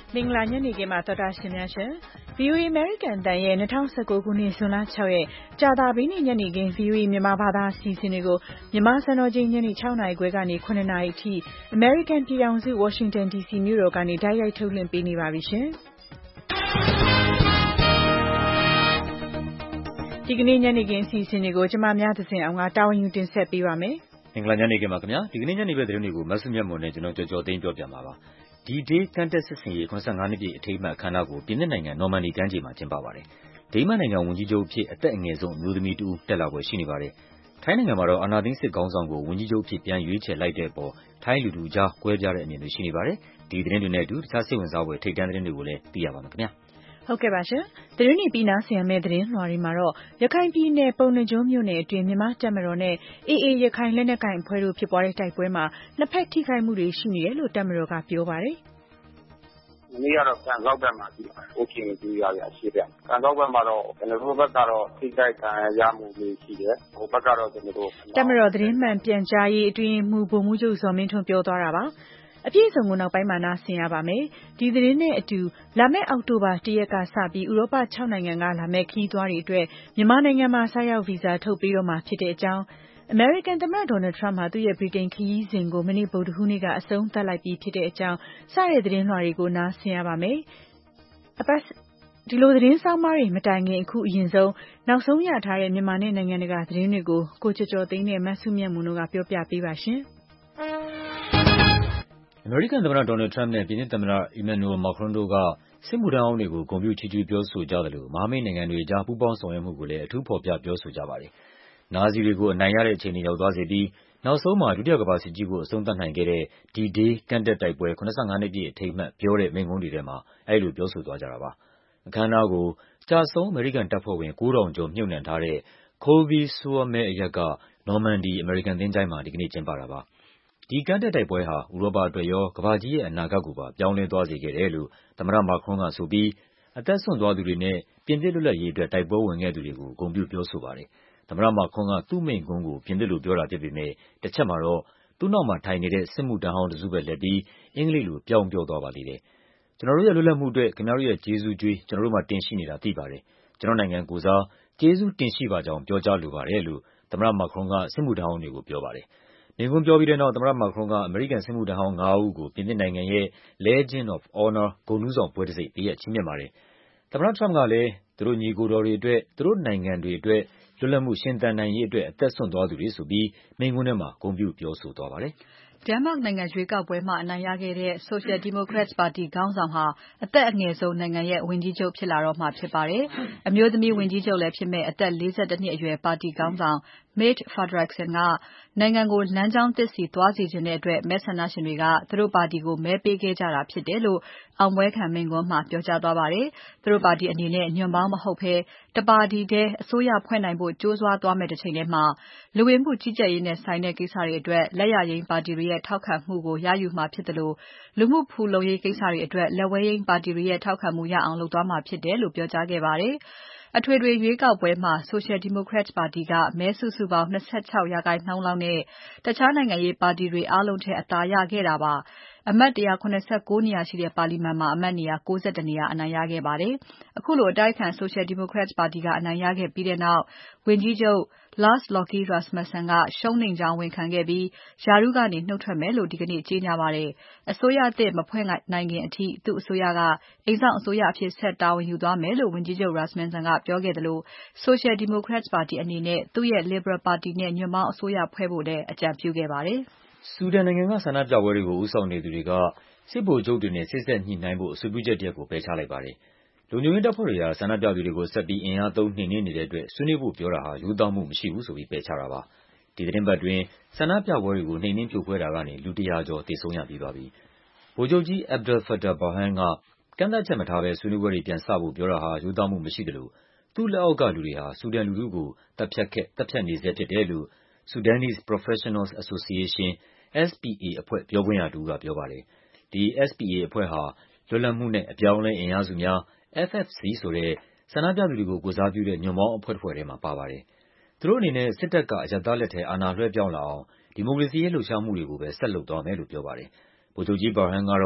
မင်္ဂလာညနေခင်းပါတော်တာရှင်များရှင် VOA American အသံရဲ့2019ခုနှစ်ဇွန်လ6ရက်ကြာသပတေးနေ့ညနေခင်း VOA မြန်မာဘာသာအစီအစဉ်တွေကိုမြန်မာစံတော်ချိန်ညနေ6နာရီခွဲကနေ9နာရီအထိ American ပြည်ထောင်စု Washington DC မြို့တော်ကနေတိုက်ရိုက်ထုတ်လွှင့်ပေးနေပါပြီရှင်ဒီကနေ့ညနေခင်းအစီအစဉ်တွေကိုကျွန်မများသစဉ်အောင်ကတာဝန်ယူတင်ဆက်ပေးပါမယ်မင်္ဂလာညနေခင်းပါခင်ဗျာဒီကနေ့ညနေပဲသတင်းတွေကိုမဆုမြတ်မွန်နဲ့ကျွန်တော်ကြော်သိန်းပြောပြမှာပါဒီဒေးကန့်တက်စစ်စင်ရေး85နှစ်ပြည့်အထိမ်းအမှတ်အခမ်းအနားကိုပြင်သစ်နိုင်ငံနော်မန်ဒီကမ်းခြေမှာကျင်းပပါတယ်။ဒိန်းမတ်နိုင်ငံဝန်ကြီးချုပ်အဖြစ်အသက်အငယ်ဆုံးအမျိုးသမီးတူတက်လာပွဲရှိနေပါတယ်။ထိုင်းနိုင်ငံမှာတော့အာဏာသိမ်းစစ်ခေါင်းဆောင်ကိုဝန်ကြီးချုပ်အဖြစ်ပြန်ရွေးချယ်လိုက်တဲ့အပေါ်ထိုင်းလူထုကြားကွဲပြားတဲ့အမြင်တွေရှိနေပါတယ်။ဒီသတင်းတွေနဲ့အတူတခြားစိတ်ဝင်စားဖွယ်ထိပ်တန်းသတင်းတွေကိုလည်းသိရပါမယ်ခင်ဗျာ။ဟုတ်ကဲ့ပါရှင်။သတင်းတွေပြီးနားဆင်ရမယ့်သတင်းလွှာတွေမှာတော့ရခိုင်ပြည်နယ်ပုံနှကျွန်းမြို့နယ်အတွင်းမြန်မာတပ်မတော်နဲ့ AA ရခိုင်လက်နက်ကိုင်အဖွဲ့တို့ဖြစ်ပွားတဲ့တိုက်ပွဲမှာနှစ်ဖက်ထိခိုက်မှုတွေရှိနေတယ်လို့တပ်မတော်ကပြောပါတယ်။ဒီနေ့ကတော့ကံကောက်ဘက်မှာရှိတယ်။အိုးချင်းကြီးရရရှိတယ်။ကံကောက်ဘက်မှာတော့ကျွန်တော်တို့ဘက်ကတော့ထိခိုက်ခံရမှုတွေရှိတယ်။ဟိုဘက်ကတော့ကျွန်တော်တို့တပ်မတော်သတင်းမှန်ပြန်ကြားရေးအတွင်းမှူးဗိုလ်မှူးချုပ်ဇော်မင်းထွန်းပြောသွားတာပါ။အပြည့်အစုံကိုနောက်ပိုင်းမှာနားဆင်ရပါမယ်။ဒီသတင်းနဲ့အတူလာမယ့်အောက်တိုဘာ1ရက်ကစပြီးဥရောပ6နိုင်ငံကလာမယ့်ခရီးသွားတွေအတွက်မြန်မာနိုင်ငံမှာဆိုက်ရောက်ဗီဇာထုတ်ပေးတော့မှာဖြစ်တဲ့အကြောင်းအမေရိကန်သမ္မတဒေါ်နယ်ထရမ့်ဟာသူ့ရဲ့ဗြိတိန်ခရီးစဉ်ကိုမနေ့ဗုဒ္ဓဟူးနေ့ကအဆုံးသတ်လိုက်ပြီးဖြစ်တဲ့အကြောင်းစတဲ့သတင်းလွှာတွေကိုနားဆင်ရပါမယ်။ဒီလိုသတင်းဆောင်မတွေမတိုင်ခင်အခုအရင်ဆုံးနောက်ဆုံးရထားတဲ့မြန်မာနဲ့နိုင်ငံတကာသတင်းတွေကိုကိုကျော်ကျော်သိန်းနဲ့မဆုမြတ်မွန်တို့ကပြောပြပေးပါရှင်။အမေရိကန်သမ္မတဒေါ်နယ်ထရမ့်နဲ့ပြင်သစ်သမ္မတ Emmanuel Macron တို့ကစစ်မှုထမ်းဟောင်းတွေကိုဂုဏ်ပြုချီးကျူးပြောဆိုကြသလိုမဟာမိတ်နိုင်ငံတွေအကြားပူးပေါင်းဆောင်ရွက်မှုကိုလည်းအထူးဖော်ပြပြောဆိုကြပါတယ်။နာဇီတွေကိုအနိုင်ရတဲ့အချိန်တွေရောက်သွားစေပြီးနောက်ဆုံးမှာဒုတိယကမ္ဘာစစ်ကြီးကိုအဆုံးသတ်နိုင်ခဲ့တဲ့ဒီဒေးကန့်တက်တိုက်ပွဲ85နှစ်ပြည့်အထိမ်းအမှတ်ပြောတဲ့မိန့်ခွန်းတွေထဲမှာအဲဒီလိုပြောဆိုသွားကြတာပါ။အခမ်းအနားကိုကျဆုံးအမေရိကန်တပ်ဖွဲ့ဝင်9000ကျော်မြှုပ်နှံထားတဲ့ Colby-sur-Mer အရပ်ကနော်မန်ဒီအမေရိကန်သင်္ချိုင်းမှာဒီကနေ့ကျင်းပတာပါ။ဒီကန့်တက်တိုက်ပွဲဟာဥရောပအတွက်ရောကမ္ဘာကြီးရဲ့အနာဂတ်ကိုပါပြောင်းလဲသွားစေခဲ့တယ်လို့သမ္မတမာခရွန်ကဆိုပြီးအသက်စွန့်သွားသူတွေနဲ့ပြင်သစ်လွတ်လပ်ရေးအတွက်တိုက်ပွဲဝင်ခဲ့သူတွေကိုဂုဏ်ပြုပြောဆိုပါတယ်။သမ္မတမာခရွန်ကသူ့မိန့်ခွန်းကိုပြင်သစ်လိုပြောတာဖြစ်ပေမဲ့တစ်ချက်မှာတော့သူ့နောက်မှာထိုင်နေတဲ့စစ်မှုထမ်းဟောင်းတစုဘက်လှည့်ပြီးအင်္ဂလိပ်လိုပြောင်းပြောသွားပါသေးတယ်။ကျွန်တော်တို့ရဲ့လွတ်လပ်မှုအတွက်ခင်ဗျားတို့ရဲ့ကျေးဇူးကြွေးကျွန်တော်တို့မှာတင်ရှိနေတာသိပါတယ်။ကျွန်တော်နိုင်ငံကိုစားကျေးဇူးတင်ရှိပါကြောင်းပြောကြားလိုပါတယ်လို့သမ္မတမာခရွန်ကစစ်မှုထမ်းဟောင်းတွေကိုပြောပါတယ်။မိန့်ခွန်းပြောပြီးတဲ့နောက်သမ္မတမာခရွန်ကအမေရိကန်စစ်မှုထမ်းဟောင်း9ဦးကိုပြင်သစ်နိုင်ငံရဲ့ Legion of Honor ဂုဏ်ထူးဆောင်ဘွဲ့တံဆိပ်ပေးအပ်ချီးမြှင့်ပါတယ်။သမ္မတထရမ့်ကလည်းသူတို့ညီကိုယ်တော်တွေအတွက်သူတို့နိုင်ငံတွေအတွက်လွတ်လပ်မှုရှင်သန်နိုင်ရေးအတွက်အသက်စွန့်သွားသူတွေဆိုပြီးမိန့်ခွန်းထဲမှာဂုဏ်ပြုပြောဆိုသွားပါတယ်။ဒိန်းမတ်နိုင်ငံရွေးကောက်ပွဲမှာအနိုင်ရခဲ့တဲ့ Social Democrats ပါတီခေါင်းဆောင်ဟာအသက်အငယ်ဆုံးနိုင်ငံရဲ့ဝန်ကြီးချုပ်ဖြစ်လာတော့မှာဖြစ်ပါတယ်။အမျိုးသမီးဝန်ကြီးချုပ်လည်းဖြစ်မဲ့အသက်41နှစ်အရွယ်ပါတီခေါင်းဆောင် Mette Frederiksen ကနိုင်ငံကိုလမ်းကြောင်းသစ်စီသွားစေချင်တဲ့အတွက်မဲဆန္ဒရှင်တွေကသူတို့ပါတီကိုမဲပေးခဲ့ကြတာဖြစ်တယ်လို့အောင်ပွဲခံမိန့်ခွန်းမှာပြောကြားသွားပါတယ်။သူတို့ပါတီအနေနဲ့ညွန့်ပေါင်းမဟုတ်ဘဲတပါတီတည်းအစိုးရဖွဲ့နိုင်ဖို့ကြိုးစားသွားမယ့်တစ်ချိန်တည်းမှာလူဝင်မှုကြီးကြပ်ရေးနဲ့ဆိုင်တဲ့ကိစ္စတွေအတွက်လက်ယာယိမ်းပါတီတွေရဲ့ထောက်ခံမှုကိုရယူမှာဖြစ်တယ်လို့လူမှုဖူလုံရေးကိစ္စတွေအတွက်လက်ဝဲယိမ်းပါတီတွေရဲ့ထောက်ခံမှုရအောင်လုပ်သွားမှာဖြစ်တယ်လို့ပြောကြားခဲ့ပါတယ်။အထွေထွေရွေးကောက်ပွဲမှာ Social Democrats ပါတီကမဲစုစုပေါင်း26% လောက်နဲ့တခြားနိုင်ငံရေးပါတီတွေအားလုံးထက်အသာရခဲ့တာပါ။အမတ်179နေရာရှိတဲ့ပါလီမန်မှာအမတ်နေရာ61နေရာအနိုင်ရခဲ့ပါတယ်။အခုလိုအတိုက်အခံ Social Democrats ပါတီကအနိုင်ရခဲ့ပြီးတဲ့နောက်ဝန်ကြီးချုပ် Lars Løkke Rasmussen ကရှုံးနိမ့်ကြောင်းဝန်ခံခဲ့ပြီးရာထူးကနေနုတ်ထွက်မယ်လို့ဒီကနေ့ကြေညာပါတယ်။အစိုးရသစ်မဖွဲ့နိုင်ခင်အထိသူ့အစိုးရကအိမ်စောင့်အစိုးရအဖြစ်ဆက်တာဝန်ယူသွားမယ်လို့ဝန်ကြီးချုပ် Rasmussen ကပြောခဲ့သလို Social Democrats ပါတီအနေနဲ့သူ့ရဲ့ Liberal ပါတီနဲ့ညွန့်ပေါင်းအစိုးရဖွဲ့ဖို့လည်းအကြံပြုခဲ့ပါတယ်။ဆူဒန်နိုင်ငံကဆန္ဒပြပွဲတွေကိုဦးဆောင်နေသူတွေကစစ်ဗိုလ်ချုပ်တွေနဲ့စေ့စပ်ညှိနှိုင်းဖို့အဆိုပြုချက်တရပ်ကိုပယ်ချလိုက်ပါတယ်။လုံခြုံရေးတပ်ဖွဲ့တွေဟာဆန္ဒပြသူတွေကိုဆက်ပြီးအင်အားသုံးနှိမ်နင်းနေတဲ့အတွက်ဆွေးနွေးဖို့ပြောတာဟာရိုးသားမှုမရှိဘူးဆိုပြီးပယ်ချတာပါ။ဒီသီတင်းပတ်အတွင်းဆန္ဒပြပွဲတွေကိုနှိမ်နင်းဖြိုခွဲတာကနေလူ100ကျော်သေဆုံးရပြီးပါပြီ။ဗိုလ်ချုပ်ကြီး Abdel Fattah Burhan ကကန့်သတ်ချက်မထားဘဲဆွေးနွေးပွဲတွေပြန်စဖို့ပြောတာဟာရိုးသားမှုမရှိသလိုသူ့လက်အောက်ကလူတွေဟာဆူဒန်လူထုကိုသတ်ဖြတ်နေဆဲဖြစ်တယ်လို့ Sudanese Professionals Association SPA အဖွဲ့ပြောခွင့်ရတဦးကပြောပါတယ်။ဒီ SPA အဖွဲ့ဟာလွတ်လပ်မှုနဲ့အပြောင်းအလဲအင်အားစုများ FFC ဆိုတဲ့ဆန္ဒပြသူတွေကိုကိုယ်စားပြုတဲ့ညွန့်ပေါင်းအဖွဲ့တဖွဲ့ထဲမှာပါပါတယ်။သူတို့အနေနဲ့စစ်တပ်ကအရပ်သားလက်ထဲအာဏာလွှဲပြောင်းလာအောင်ဒီမိုကရေစီရေးလှုပ်ရှားမှုတွေကိုပဲဆက်လုပ်သွားမယ်လို့ပြောပါတယ်။ဗိုလ်ချုပ်ကြီး Burhan ကတော့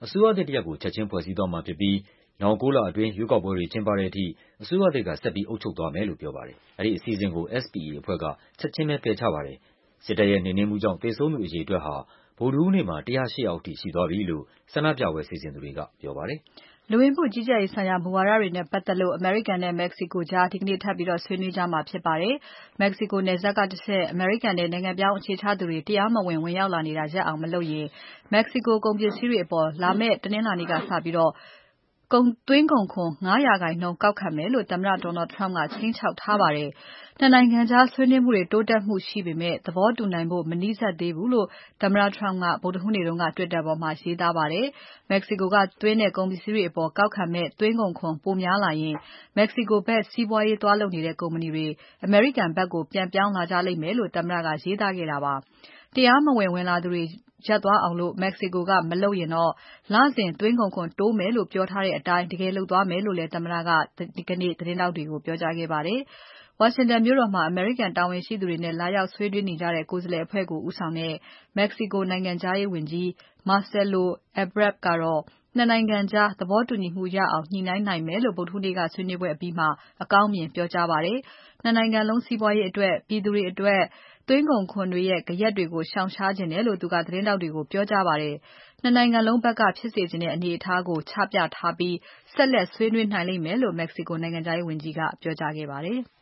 အစိုးရသစ်တရပ်ကိုချက်ချင်းဖွဲ့စည်းသွားမှာဖြစ်ပြီးနောက်9 လအတွင်းရွေးကောက်ပွဲတွေကျင်းပတဲ့အထိအစိုးရသစ်ကဆက်ပြီးအုပ်ချုပ်သွားမယ်လို့ပြောပါတယ်။အဲဒီအစီအစဉ်ကို SPA အဖွဲ့ကချက်ချင်းပဲပယ်ချပါတယ်။စစ်တပ်ရဲ့နှိမ်နင်းမှုကြောင့်သေဆုံးသူအရေအတွက်ဟာဗုဒ္ဓဟူးနေ့မှာ108 ယောက်အထိရှိသွားပြီလို့ဆန္ဒပြပွဲစီစဉ်သူတွေကပြောပါတယ်။လူဝင်မှုကြီးကြပ်ရေးဆိုင်ရာမူဝါဒတွေနဲ့ပတ်သက်လို့အမေရိကန်နဲ့မက္ကဆီကိုကြားဒီကနေ့ထပ်ပြီးဆွေးနွေးကြမှာဖြစ်ပါတယ်။မက္ကဆီကိုနယ်စပ်ကတဆင့်အမေရိကန်နဲ့နိုင်ငံပြောင်းအခြေချသူတွေတရားမဝင်ဝင်ရောက်လာနေတာရပ်အောင်မလုပ်ရင်မက္ကဆီကိုကုန်ပစ္စည်းတွေအပေါ်လာမယ့်တနင်္လာနေ့ကစပြီးသွင်းကုန်ခွန် 5% ကောက်ခံမယ်လို့သမ္မတ Donald Trump ကခြိမ်းခြောက်ထားပါတယ်။နှစ်နိုင်ငံကြားဆွေးနွေးမှုတွေတိုးတက်မှုရှိပေမဲ့သဘောတူနိုင်ဖို့မနီးစပ်သေးဘူးလို့သမ္မတ Trump ကဗုဒ္ဓဟူးနေ့က Twitter ပေါ်မှာရေးသားပါတယ်။ မက္ကဆီကိုကသွင်းတဲ့ကုန်ပစ္စည်းတွေအပေါ်ကောက်ခံမယ့်သွင်းကုန်ခွန်ပိုများလာရင်မက္ကဆီကိုဘက်စီးပွားရေးသွားလုပ်နေတဲ့ကုမ္ပဏီတွေအမေရိကန်ဘက်ကိုပြန်ပြောင်းလာကြလိမ့်မယ်လို့သမ္မတကရေးသားခဲ့တာပါ။တရားမဝင်ဝင်လာသူတွေရပ်သွားအောင်မက္ကဆီကိုကမလုပ်ရင်တော့လစဉ်သွင်းကုန်ခွန်တိုးမယ်လို့ပြောထားတဲ့အတိုင်းတကယ်လုပ်သွားမယ်လို့လည်းသမ္မတကဒီကနေ့သတင်းထောက်တွေကိုပြောကြားခဲ့ပါတယ်။ဝါရှင်တန်မြို့တော်မှာအမေရိကန်တာဝန်ရှိသူတွေနဲ့လာရောက်ဆွေးနွေးနေကြတဲ့ကိုယ်စားလှယ်အဖွဲ့ကိုဦးဆောင်တဲ့မက္ကဆီကိုနိုင်ငံခြားရေးဝန်ကြီး Marcelo Ebrard ကတော့နှစ်နိုင်ငံကြားသဘောတူညီမှုရအောင်ညှိနှိုင်းနိုင်မယ်လို့ဗုဒ္ဓဟူးနေ့ကဆွေးနွေးပွဲအပြီးမှာအကောင်းမြင်ပြောကြားပါတယ်။နှစ်နိုင်ငံလုံးစီးပွားရေးအတွက်ပြည်သူတွေအတွက်သွင်းကုန်ခွန်တွေရဲ့ဂယက်တွေကိုရှောင်ရှားချင်တယ်လို့သူကသတင်းထောက်တွေကိုပြောကြားပါတယ်။နှစ်နိုင်ငံလုံးဘက်ကဖြစ်စေချင်တဲ့အနေအထားကိုချပြထားပြီးဆက်လက်ဆွေးနွေးနိုင်လိမ့်မယ်လို့မက္ကဆီကိုနိုင်ငံခြားရေးဝန်ကြီးကပြောကြားခဲ့ပါတယ်။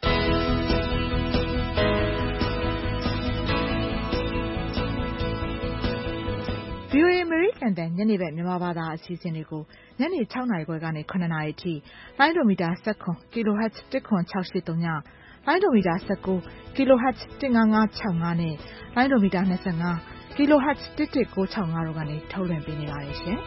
VOA အမေရိကန်တန်ညနေဘက်မြန်မာဘာသာအစီအစဉ်တွေကိုညနေ6နာရီခွဲကနေ9နာရီအထိလိုင်းဒိုမီတာ19 kHz 10683ညလိုင်းဒိုမီတာ19 kHz 15565နဲ့လိုင်းဒိုမီတာ25 kHz 11965တို့ကနေထုတ်လွှင့်ပေးနေပါတယ်ရှင်။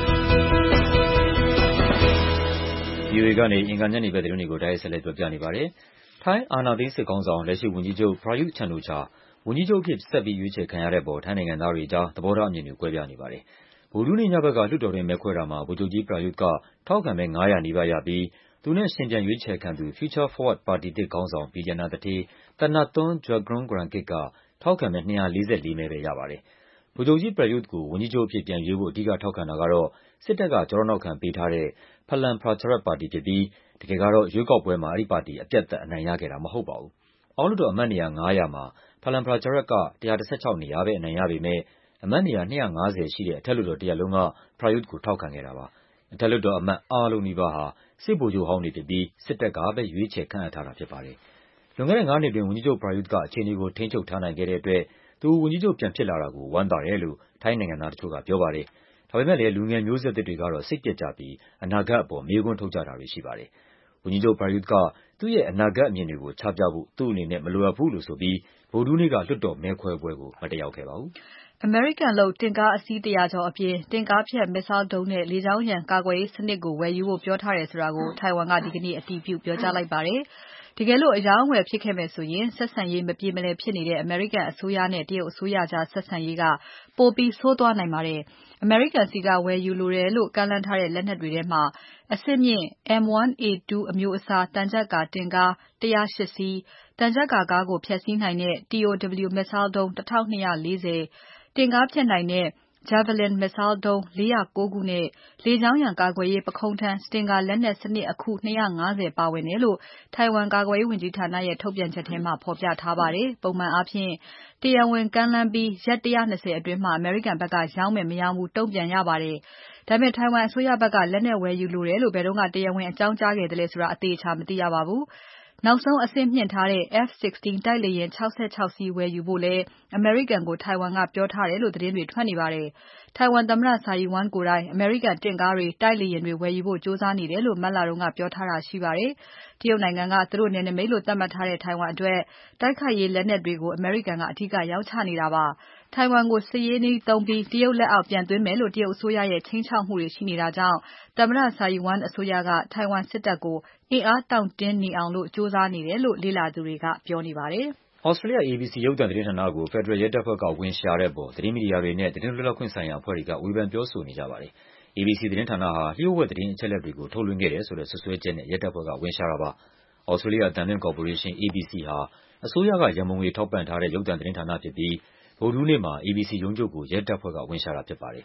VOA ကနေအင်္ဂါညနေဘက်သတင်းတွေကိုတိုက်ရိုက်ဆက်လက်ပြောပြနေပါတယ်။ထိုင်းအာဏာသိမ်းစစ်ခေါင်းဆောင်လက်ရှိဝန်ကြီးချုပ် Prayut Chan-o-cha ဝန်ကြီးချုပ်အဖြစ်ဆက်ပြီးရွေးချယ်ခံရတဲ့အပေါ်ထိုင်းနိုင်ငံသားတွေကြားသဘောထားအမြင်တွေကွဲပြားနေပါတယ်။ဗုဒ္ဓဟူးနေ့ညဘက်ကလွှတ်တော်တွင်းမဲခွဲတာမှာဗိုလ်ချုပ်ကြီး Prayut ကထောက်ခံမဲ900နီးပါးရပြီးသူနဲ့ယှဉ်ပြိုင်ရွေးချယ်ခံသူ Future Forward ပါတီသစ်ခေါင်းဆောင် ဘီလျံနာသူဌေး Thanathorn Juangroongruangkit ကထောက်ခံမဲ244မဲပဲရပါတယ်။ဗိုလ်ချုပ်ကြီး Prayut ကိုဝန်ကြီးချုပ်အဖြစ်ပြန်ရွေးဖို့အဓိကထောက်ခံတာကတော့စစ်တပ်ကကျောထောက်နောက်ခံပေးထားတဲ့ Phalang Pracharat ပါတီဖြစ်ပြီးတကယ်ကတော့ရွေးကောက်ပွဲမှာအဲဒီပါတီအပြတ်သက်အနိုင်ရခဲ့တာမဟုတ်ပါဘူး။အောက်လွှတ်တော်အမတ်နေရာ900မှာ Phalang Pracharat က116နေရာပဲအနိုင်ရပေမဲ့အမတ်နေရာ250ရှိတဲ့အထက်လွှတ်တော်တရပ်လုံးက Prayut ကိုထောက်ခံခဲ့တာပါ။အထက်လွှတ်တော်အမတ်အားလုံးနီးပါးဟာစစ်ဗိုလ်ချုပ်ဟောင်းတွေဖြစ်ပြီးစစ်တပ်ကပဲရွေးချယ်ခန့်အပ်ထားတာဖြစ်ပါတယ်။လွန်ခဲ့တဲ့9နှစ်အတွင်းဝန်ကြီးချုပ် Prayut ကအခြေအနေကိုထိန်းချုပ်ထားနိုင်ခဲ့တဲ့အတွက်သူဝန်ကြီးချုပ်ပြန်ဖြစ်လာတာကိုဝမ်းသာတယ်လို့ထိုင်းနိုင်ငံသားတချို့ကပြောပါတယ်။ဒါပေမဲ့လည်းလူငယ်မျိုးဆက်သစ်တွေကတော့စိတ်ပျက်ကြပြီးအနာဂတ်အပေါ်မေးခွန်းထုတ်ကြတာတွေရှိပါတယ်။ဝန်ကြီးချုပ် Prayut ကသူ့ရဲ့အနာဂတ်အမြင်တွေကိုချပြဖို့သူ့အနေနဲ့မလိုအပ်ဘူးလို့ဆိုပြီးဗုဒ္ဓဟူးနေ့ကလွှတ်တော်မဲခွဲပွဲကိုမတက်ရောက်ခဲ့ပါဘူး။အမေရိကန်လုပ်တင့်ကားအစီး100ကျော်အပြင်တင့်ကားဖျက် Missile ဒုံးနဲ့လေကြောင်းရန်ကာကွယ်ရေးစနစ်ကိုဝယ်ယူဖို့ပြောထားတယ်ဆိုတာကိုထိုင်ဝမ်ကဒီကနေ့အတည်ပြုပြောကြားလိုက်ပါတယ်။တကယ်လို့အရောင်းအဝယ်ဖြစ်ခဲ့မယ်ဆိုရင်ဆက်ဆံရေးမပြေမလည်ဖြစ်နေတဲ့အမေရိကန်အစိုးရနဲ့တရုတ်အစိုးရကြားဆက်ဆံရေးကပိုပြီးဆိုးသွားနိုင်ပါတယ်။အမေရိကန်ဆီကဝယ်ယူလိုတယ်လို့ကမ်းလှမ်းထားတဲ့လက်နက်တွေထဲမှာအဆင့်မြင့် M1A2 အမျိုးအစားသံချပ်ကာတင့်ကား108စီး၊သံချပ်ကာကားကိုဖျက်ဆီးနိုင်တဲ့ TOW Missile ဒုံး1240၊တင့်ကားဖျက်နိုင်တဲ့ Javelin Missile ဒုံး409ခုနဲ့လေကြောင်းရန်ကာကွယ်ရေးပခုံးထမ်း Stinger လက်နက်စနစ်အခု250ပါဝင်တယ်လို့ထိုင်ဝမ်ကာကွယ်ရေးဝန်ကြီးဌာနရဲ့ထုတ်ပြန်ချက်ထဲမှာဖော်ပြထားပါတယ်။ပုံမှန်အားဖြင့်တရားဝင်ကမ်းလှမ်းပြီးရက်120အတွင်းမှာအမေရိကန်ဘက်ကရောင်းမယ်မရောင်းဘူးတုံ့ပြန်ရပါတယ်။ဒါပေမဲ့ထိုင်ဝမ်အစိုးရဘက်ကလက်နက်ဝယ်ယူလိုတယ်လို့ဘယ်တော့ကတရားဝင်အကြောင်းကြားခဲ့သလဲဆိုတာအသေအချာမသိရပါဘူး။နောက်ဆုံးအဆင့်မြှင့်ထားတဲ့ F-16 တိုက်လေယာဉ်66စီးဝယ်ယူဖို့လည်းအမေရိကန်ကိုထိုင်ဝမ်ကပြောထားတယ်လို့သတင်းတွေထွက်နေပါတယ်။ထိုင်ဝမ်သမ္မတ Tsai Ing-wen ကိုယ်တိုင်အမေရိကန်တင့်ကားတွေတိုက်လေယာဉ်တွေဝယ်ယူဖို့ကြိုးစားနေတယ်လို့မတ်လတုန်းကပြောထားတာရှိပါတယ်။တရုတ်နိုင်ငံကသူတို့နယ်နိမိတ်လို့သတ်မှတ်ထားတဲ့ထိုင်ဝမ်အတွက်တိုက်ခိုက်ရေးလက်နက်တွေကိုအမေရိကန်ကအဓိကရောင်းချနေတာပါ။ထိုင်ဝမ်ကိုစစ်ရေးနည်းသုံးပြီးတရုတ်လက်အောက်ပြန်သွင်းမယ်လို့တရုတ်အစိုးရရဲ့ခြိမ်းခြောက်မှုတွေရှိနေတာကြောင့်သမ္မတ Tsai Ing-wen အစိုးရကထိုင်ဝမ်စစ်တပ်ကိုအင်အားတောင့်တင်းနေအောင်ကြိုးစားနေတယ်လို့လေ့လာသူတွေကပြောနေပါတယ်။ Australia ABC ရုပ်သံသတင်းဌာနကိုဖက်ဒရယ်ရဲတပ်ဖွဲ့ကဝင်ရှာတဲ့အပေါ်သတင်းမီဒီယာတွေနဲ့သတင်းလွတ်လပ်ခွင့်ဆိုင်ရာအဖွဲ့တွေကဝေဖန်ပြောဆိုနေကြပါတယ်။ ABC သတင်းဌာနဟာလျှို့ဝှက်သတင်းအချက်အလက်တွေကိုထုတ်လွှင့်ခဲ့တယ်ဆိုတဲ့စွပ်စွဲချက်နဲ့ရဲတပ်ဖွဲ့ကဝင်ရှာတာပါ။ Australia အသံလွှင့်ကော်ပိုရေးရှင်း ABC ဟာအစိုးရကရန်ပုံငွေထောက်ပံ့ထားတဲ့ရုပ်သံသတင်းဌာနဖြစ်ပြီးဗုဒ္ဓဟူးနေ့မှာ ABC ရုံးချုပ်ကိုရဲတပ်ဖွဲ့ကဝင်ရှာတာဖြစ်ပါတယ်။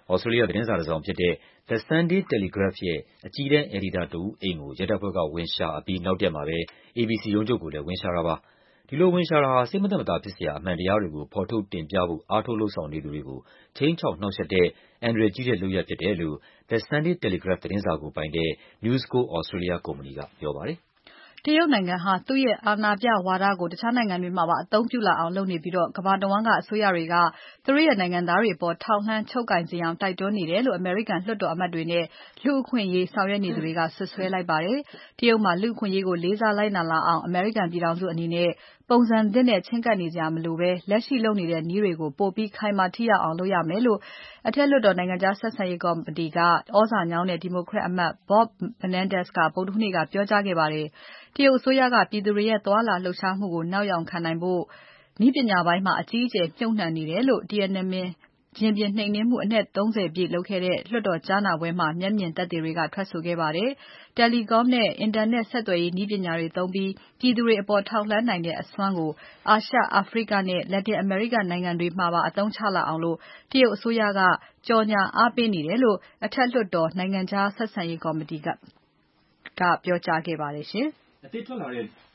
Australia သတင်းစာတစ်စောင်ဖြစ်တဲ့ The Sunday Telegraph ရဲ့အကြီးတန်း အယ်ဒီတာတဦးအိမ်ကို ရဲတပ်ဖွဲ့ကဝင်ရှာအပြီးနောက်တရက်မှာပဲ ABC ရုံးချုပ်ကိုလည်းဝင်ရှာတာပါ။ ဒီလိုဝင်ရှာတာဟာ စိတ်မသက်မသာဖြစ်စရာအမှန်တရားတွေကို ဖော်ထုတ်တင်ပြဖို့ အားထုတ်လုပ်ဆောင်နေသူတွေကို ခြိမ်းခြောက်နှောင့်ယှက်တဲ့ အန္တရာယ်ကြီးတဲ့လုပ်ရပ်ဖြစ်တယ်လို့ The Sunday Telegraph သတင်းစာကိုပိုင်တဲ့ News Corp Australia ကုမ္ပဏီကပြောပါတယ်။တရုတ်နိုင်ငံဟာသူ့ရဲ့အာဏာပြဝါဒကိုတခြားနိုင်ငံတွေမှာပါအသုံးပြုလာအောင်လုပ်နေပြီးကမ္ဘာတဝန်းကအစိုးရတွေကသူတို့ရဲ့နိုင်ငံသားတွေအပေါ်ထောက်လှမ်းချုပ်ကိုင်စေအောင်တိုက်တွန်းနေတယ်လို့အမေရိကန်လွှတ်တော်အမတ်တွေနဲ့လူ့အခွင့်အရေးဆောင်ရွက်နေသူတွေကစွပ်စွဲလိုက်ပါတယ်။တရုတ်မှာလူ့အခွင့်အရေးကိုလေးစားလိုက်နာလာအောင်အမေရိကန်ပြည်ထောင်စုအနေနဲ့ပုံစံသစ်နဲ့ချဉ်းကပ်နေစရာမလိုဘဲလက်ရှိလုပ်နေတဲ့နည်းတွေကိုပိုပြီးခိုင်မာထိရောက်အောင်လုပ်ရမယ်လို့အထက်လွှတ်တော်နိုင်ငံခြားဆက်ဆံရေးကော်မတီကဩဇာညောင်းတဲ့ဒီမိုကရက်အမတ် Bob Menendez ကဗုဒ္ဓဟူးနေ့ကပြောကြားခဲ့ပါတယ်။တရုတ်အစိုးရကပြည်သူတွေရဲ့သွားလာလှုပ်ရှားမှုကိုနောက်ယောင်ခံနိုင်ဖို့နည်းပညာပိုင်းမှာအကြီးအကျယ်မြှုပ်နှံနေတယ်လို့ Tiananmen ရင်ပြင်နှိမ်နင်းမှုအနှစ်30ပြည့်လုပ်ခဲ့တဲ့လွှတ်တော်ကြားနာပွဲမှာမျက်မြင်သက်သေတွေကထွက်ဆိုခဲ့ပါတယ်။ Telecom နဲ့အင်တာနက်ဆက်သွယ်ရေးနည်းပညာတွေသုံးပြီးပြည်သူတွေအပေါ်ထောက်လှမ်းနိုင်တဲ့အစွမ်းကိုအာရှ၊အာဖရိကနဲ့လက်တင်အမေရိကနိုင်ငံတွေမှာပါအသုံးချလာအောင်တရုတ်အစိုးရကကြော်ညာအားပေးနေတယ်လို့အထက်လွှတ်တော်နိုင်ငံခြားဆက်ဆံရေးကော်မတီကပြောကြားခဲ့ပါတယ်ရှင်။အသစ်ထွက်လာ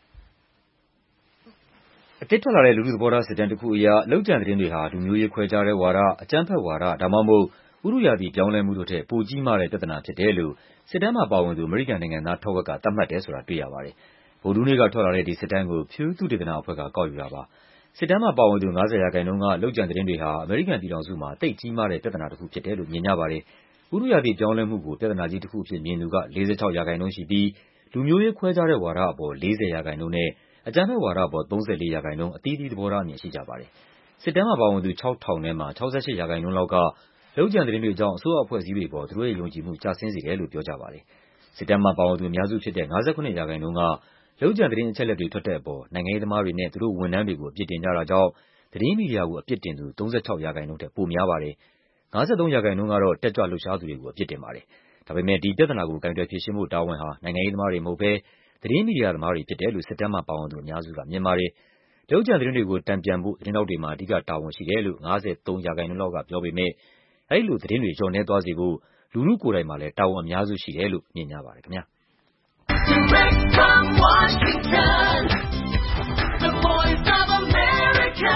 တဲ့လူထုသဘောထားစစ်တမ်းတခုအရလုပ်ကြံသတင်းတွေဟာလူမျိုးရေးခွဲခြားတဲ့ဝါဒ၊အကြမ်းဖက်ဝါဒဒါမှမဟုတ်ဥတုရာသီပြောင်းလဲမှုတို့ထက်ပိုကြီးမားတဲ့ပြဿနာဖြစ်တယ်လို့စစ်တမ်းမှာပါဝင်သူအမေရိကန်နိုင်ငံသားထက်ဝက်ကသတ်မှတ်တယ်ဆိုတာတွေ့ရပါတယ်။ဗုဒ္ဓဟူးနေ့ကထွက်လာတဲ့ဒီစစ်တမ်းကို Pew သုတေသနအဖွဲ့ကကောက်ယူတာပါ။စစ်တမ်းမှာပါဝင်သူ50%ကလုပ်ကြံသတင်းတွေဟာအမေရိကန်ပြည်ထောင်စုမှာသိပ်ကြီးမားတဲ့ပြဿနာတခုဖြစ်တယ်လို့မြင်ကြပါတယ်။ဥတုရာသီပြောင်းလဲမှုကိုပြဿနာကြီးတခုအဖြစ်မြင်သူက46%ရှိပြီးလူမျိုးရေးခွဲခြားတဲ့ဝါဒအပေါ်40%နဲ့အကြမ်းဖက်ဝါဒအပေါ်34%အသီးသီးသဘောထားအမြင်ရှိကြပါတယ်။စစ်တမ်းမှာပါဝင်သူ6000ထဲမှာ68%လောက်ကလုပ်ကြံသတင်းတွေကြောင့်အစိုးရအဖွဲ့အစည်းတွေအပေါ်သူတို့ရဲ့ယုံကြည်မှုကျဆင်းစေတယ်လို့ပြောကြပါတယ်။စစ်တမ်းမှာပါဝင်သူအများစုဖြစ်တဲ့59%ကလုပ်ကြံသတင်းအချက်အလက်တွေထွက်တဲ့အပေါ်နိုင်ငံရေးသမားတွေနဲ့သူတို့ဝန်ထမ်းတွေကိုအပြစ်တင်ကြတာကြောင့်သတင်းမီဒီယာကိုအပြစ်တင်သူ36%ထက်ပိုများပါတယ်။53%ကတော့တက်ကြွလှုပ်ရှားသူတွေကိုအပြစ်တင်ပါတယ်။ဒါပေမဲ့ဒီပြဿနာကိုကိုင်တွယ်ဖြေရှင်းဖို့တာဝန်ဟာနိုင်ငံရေးသမားတွေမဟုတ်ဘဲသတင်းမီဒီယာသမားတွေဖြစ်တယ်လို့စစ်တမ်းမှာပါဝင်သူအများစုကမြင်ပါတယ်။လုပ်ကြံသတင်းတွေကိုတန်ပြန်ဖို့သတင်းထောက်တွေမှာအဓိကတာဝန်ရှိတယ်လို့53%လောက်ကပြောပေမဲ့အဲဒီလိုသတင်းတွေလျော့နည်းသွားစေဖို့လူထုကိုယ်တိုင်မှာလည်းတာဝန်အများစုရှိတယ်လို့မြင်ကြပါတယ်ခင်ဗျာ။ Direct from Washington, the voice of America,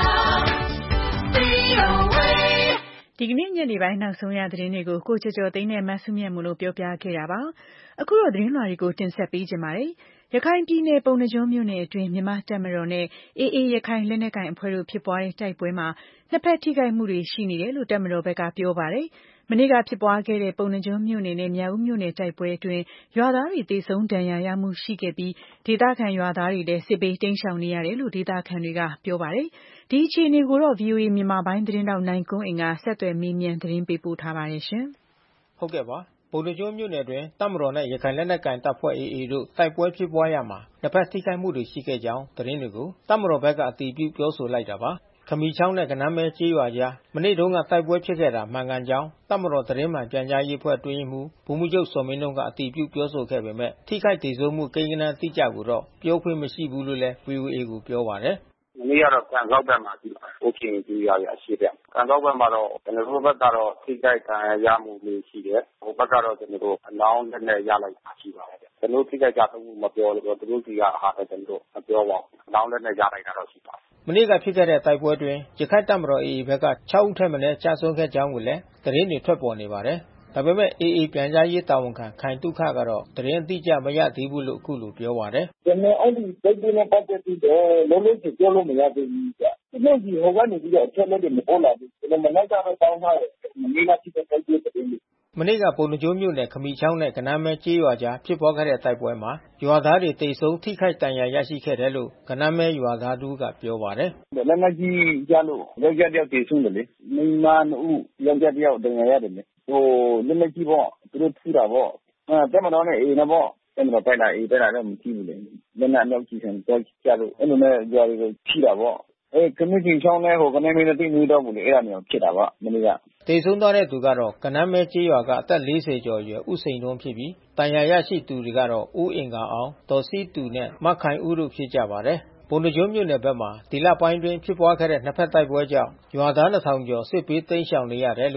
VOA ဒီကနေ့ညနေပိုင်းနောက်ဆုံးရသတင်းတွေကိုကိုကျော်ကျော်သိန်းနဲ့မဆုမြတ်မို့လို့ပြောပြခဲ့တာပါ။အခုတော့သတင်းလွှာတွေကိုတင်ဆက်ပေးကြပါမယ်။ရခိုင်ပြည်နယ်ပုဏ္ဏားကျွန်းမြို့နယ်အတွင်းမြန်မာတပ်မတော်နဲ့ AA ရခိုင်လက်နက်ကိုင်အဖွဲ့တို့ဖြစ်ပွားတဲ့တိုက်ပွဲမှာနှစ်ဖက်ထိခိုက်မှုတွေရှိနေတယ်လို့တပ်မတော်ဘက်ကပြောပါတယ်။မနေ့ကဖြစ်ပွားခဲ့တဲ့ပုဏ္ဏားကျွန်းမြို့နယ်နဲ့မြောက်ဦးမြို့နယ်တိုက်ပွဲအတွင်းရွာသားတွေသေဆုံးဒဏ်ရာရမှုရှိခဲ့ပြီးဒေသခံရွာသားတွေလည်းစစ်ဘေးတိမ်းရှောင်နေရတယ်လို့ဒေသခံတွေကပြောပါတယ်။ဒီအခြေအနေကိုတော့ VOA မြန်မာပိုင်းသတင်းထောက်နိုင်ကွန်းအိန်ကဆက်သွယ်မေးမြန်းသတင်းပေးပို့ထားပါတယ်ရှင်။ဟုတ်ကဲ့ပါပုဏ္ဏားကျွန်းမြို့နယ်အတွင်းတပ်မတော်နဲ့ရခိုင်လက်နက်ကိုင်တပ်ဖွဲ့ AA တို့တိုက်ပွဲဖြစ်ပွားရာမှာနှစ်ဖက်ထိခိုက်မှုတွေရှိခဲ့ကြောင်းသတင်းတွေကိုတပ်မတော်ဘက်ကအတည်ပြုပြောဆိုလိုက်တာပါ။ခမီချောင်းနဲ့ကနန်းမဲကျေးရွာကြားမနေ့တုန်းကတိုက်ပွဲဖြစ်ခဲ့တာမှန်ကန်ကြောင်းတပ်မတော်သတင်းမှန်ပြန်ကြားရေးအဖွဲ့အတွင်းရေးမှူးဗိုလ်မှူးချုပ်ဇော်မင်းထွန်းကအတည်ပြုပြောဆိုခဲ့ပေမဲ့ထိခိုက်ဒေဆုံးမှုကိန်းဂဏန်းအတိအကျကိုတော့ပြောခွင့်မရှိဘူးလို့လည်း VOA ကိုပြောပါတယ်။မနေ့ကတော့ကန်ကောက်ဘက်မှာရှိပါတယ်။အိုးခင်ကြီးရွာရဲ့အရှေ့ဘက်။ကန်ကောက်ဘက်မှာတော့ကျွန်တော်တို့ဘက်ကတော့ထိခိုက်ဒဏ်ရာရမှုတွေရှိတယ်။ဟိုဘက်ကတော့ကျွန်တော်တို့အလောင်းလက်နဲ့ရလိုက်တာရှိပါတယ်။ကျွန်တော်ထိခိုက်ကြဆုံးမှုမပြောလို့သူတို့စီကဟာတော့ကျွန်တော်မပြောပါဘူး။အလောင်းလက်နဲ့ရလိုက်တာတော့ရှိပါတယ်။မနေ့ကဖြစ်ခဲ့တဲ့တိုက်ပွဲအတွင်းရခိုင်တပ်မတော် AA ဘက်က6ဦးထက်မနည်းကျဆုံးခဲ့ကြောင်းကိုလည်းသတင်းတွေထွက်ပေါ်နေပါတယ်။ဒါပေမဲ့ AA ပြန်ကြားရေးတာဝန်ခံခိုင်သုခကတော့သတင်းအတိအကျမရသေးဘူးလို့အခုလိုပြောပါတယ်။ကျွန်တော်အဲ့ဒီတိုက်ပွဲနဲ့ပတ်သက်ပြီးတော့လုံးလုံးပြောလို့မရသေးဘူးဗျ။ဒီနေ့ဒီဟိုကနေပြီးတော့အချက်လက်တွေမပေါ်လာဘူး။ကျွန်တော်မနေ့ကတော့တောင်းထားတယ်။မနေ့ကဖြစ်တဲ့တိုက်ပွဲသတင်းတွေမနေ့ကပုဏ္ဏားကျွန်းမြို့နယ်ခမီချောင်းနဲ့ကနန်းမဲကျေးရွာကြားဖြစ်ပွားခဲ့တဲ့တိုက်ပွဲမှာရွာသားတွေသေဆုံးထိခိုက်ဒဏ်ရာရရှိခဲ့တယ်လို့ကနန်းမဲရွာသားတဦးကပြောပါတယ်။လက်နက်ကြီးကျလို့ယောက်ျားတယောက်သေဆုံးတယ်လေ။မိန်းမ2ဦးယောက်ျားတယောက်ဒဏ်ရာရတယ်လေ။လက်နက်ကြီးပေါ့သူတို့ထုတာပေါ့။တပ်မတော်နဲ့ AA နဲ့ပေါ့။တပ်မတော်ပိုက်တာ AA ပိုက်တာတော့မကြည့်ဘူးလေ။လက်နက်အမြောက်ကြီးဆန်တော့ကျလို့အဲ့လိုနဲ့ရွာတွေကိုထိတာပေါ့။ခမီချောင်းနဲ့ကနန်းမဲနဲ့သိနေတော့ဘူးလေအဲ့ဒါမျိုးဖြစ်တာပေါ့မနေ့ကသေဆုံးသွားတဲ့သူကတော့ကနန်းမဲကျေးရွာကအသက်40ကျော်အရွယ်ဦးစိန်ထွန်းဖြစ်ပြီးဒဏ်ရာရရှိသူတွေကတော့ဦးအင်္ဂါအောင်ဒေါ်စည်းသူနဲ့မခိုင်ဦးတို့ဖြစ်ကြပါတယ်။ပုဏ္ဏားကျွန်းမြို့နယ်ဘက်မှာဒီလပိုင်းအတွင်းဖြစ်ပွားခဲ့တဲ့နှစ်ဖက်တိုက်ပွဲကြောင့်ရွာသား2000ကျော်စစ်ဘေးတိမ်းရှောင်နေရတယ်လို့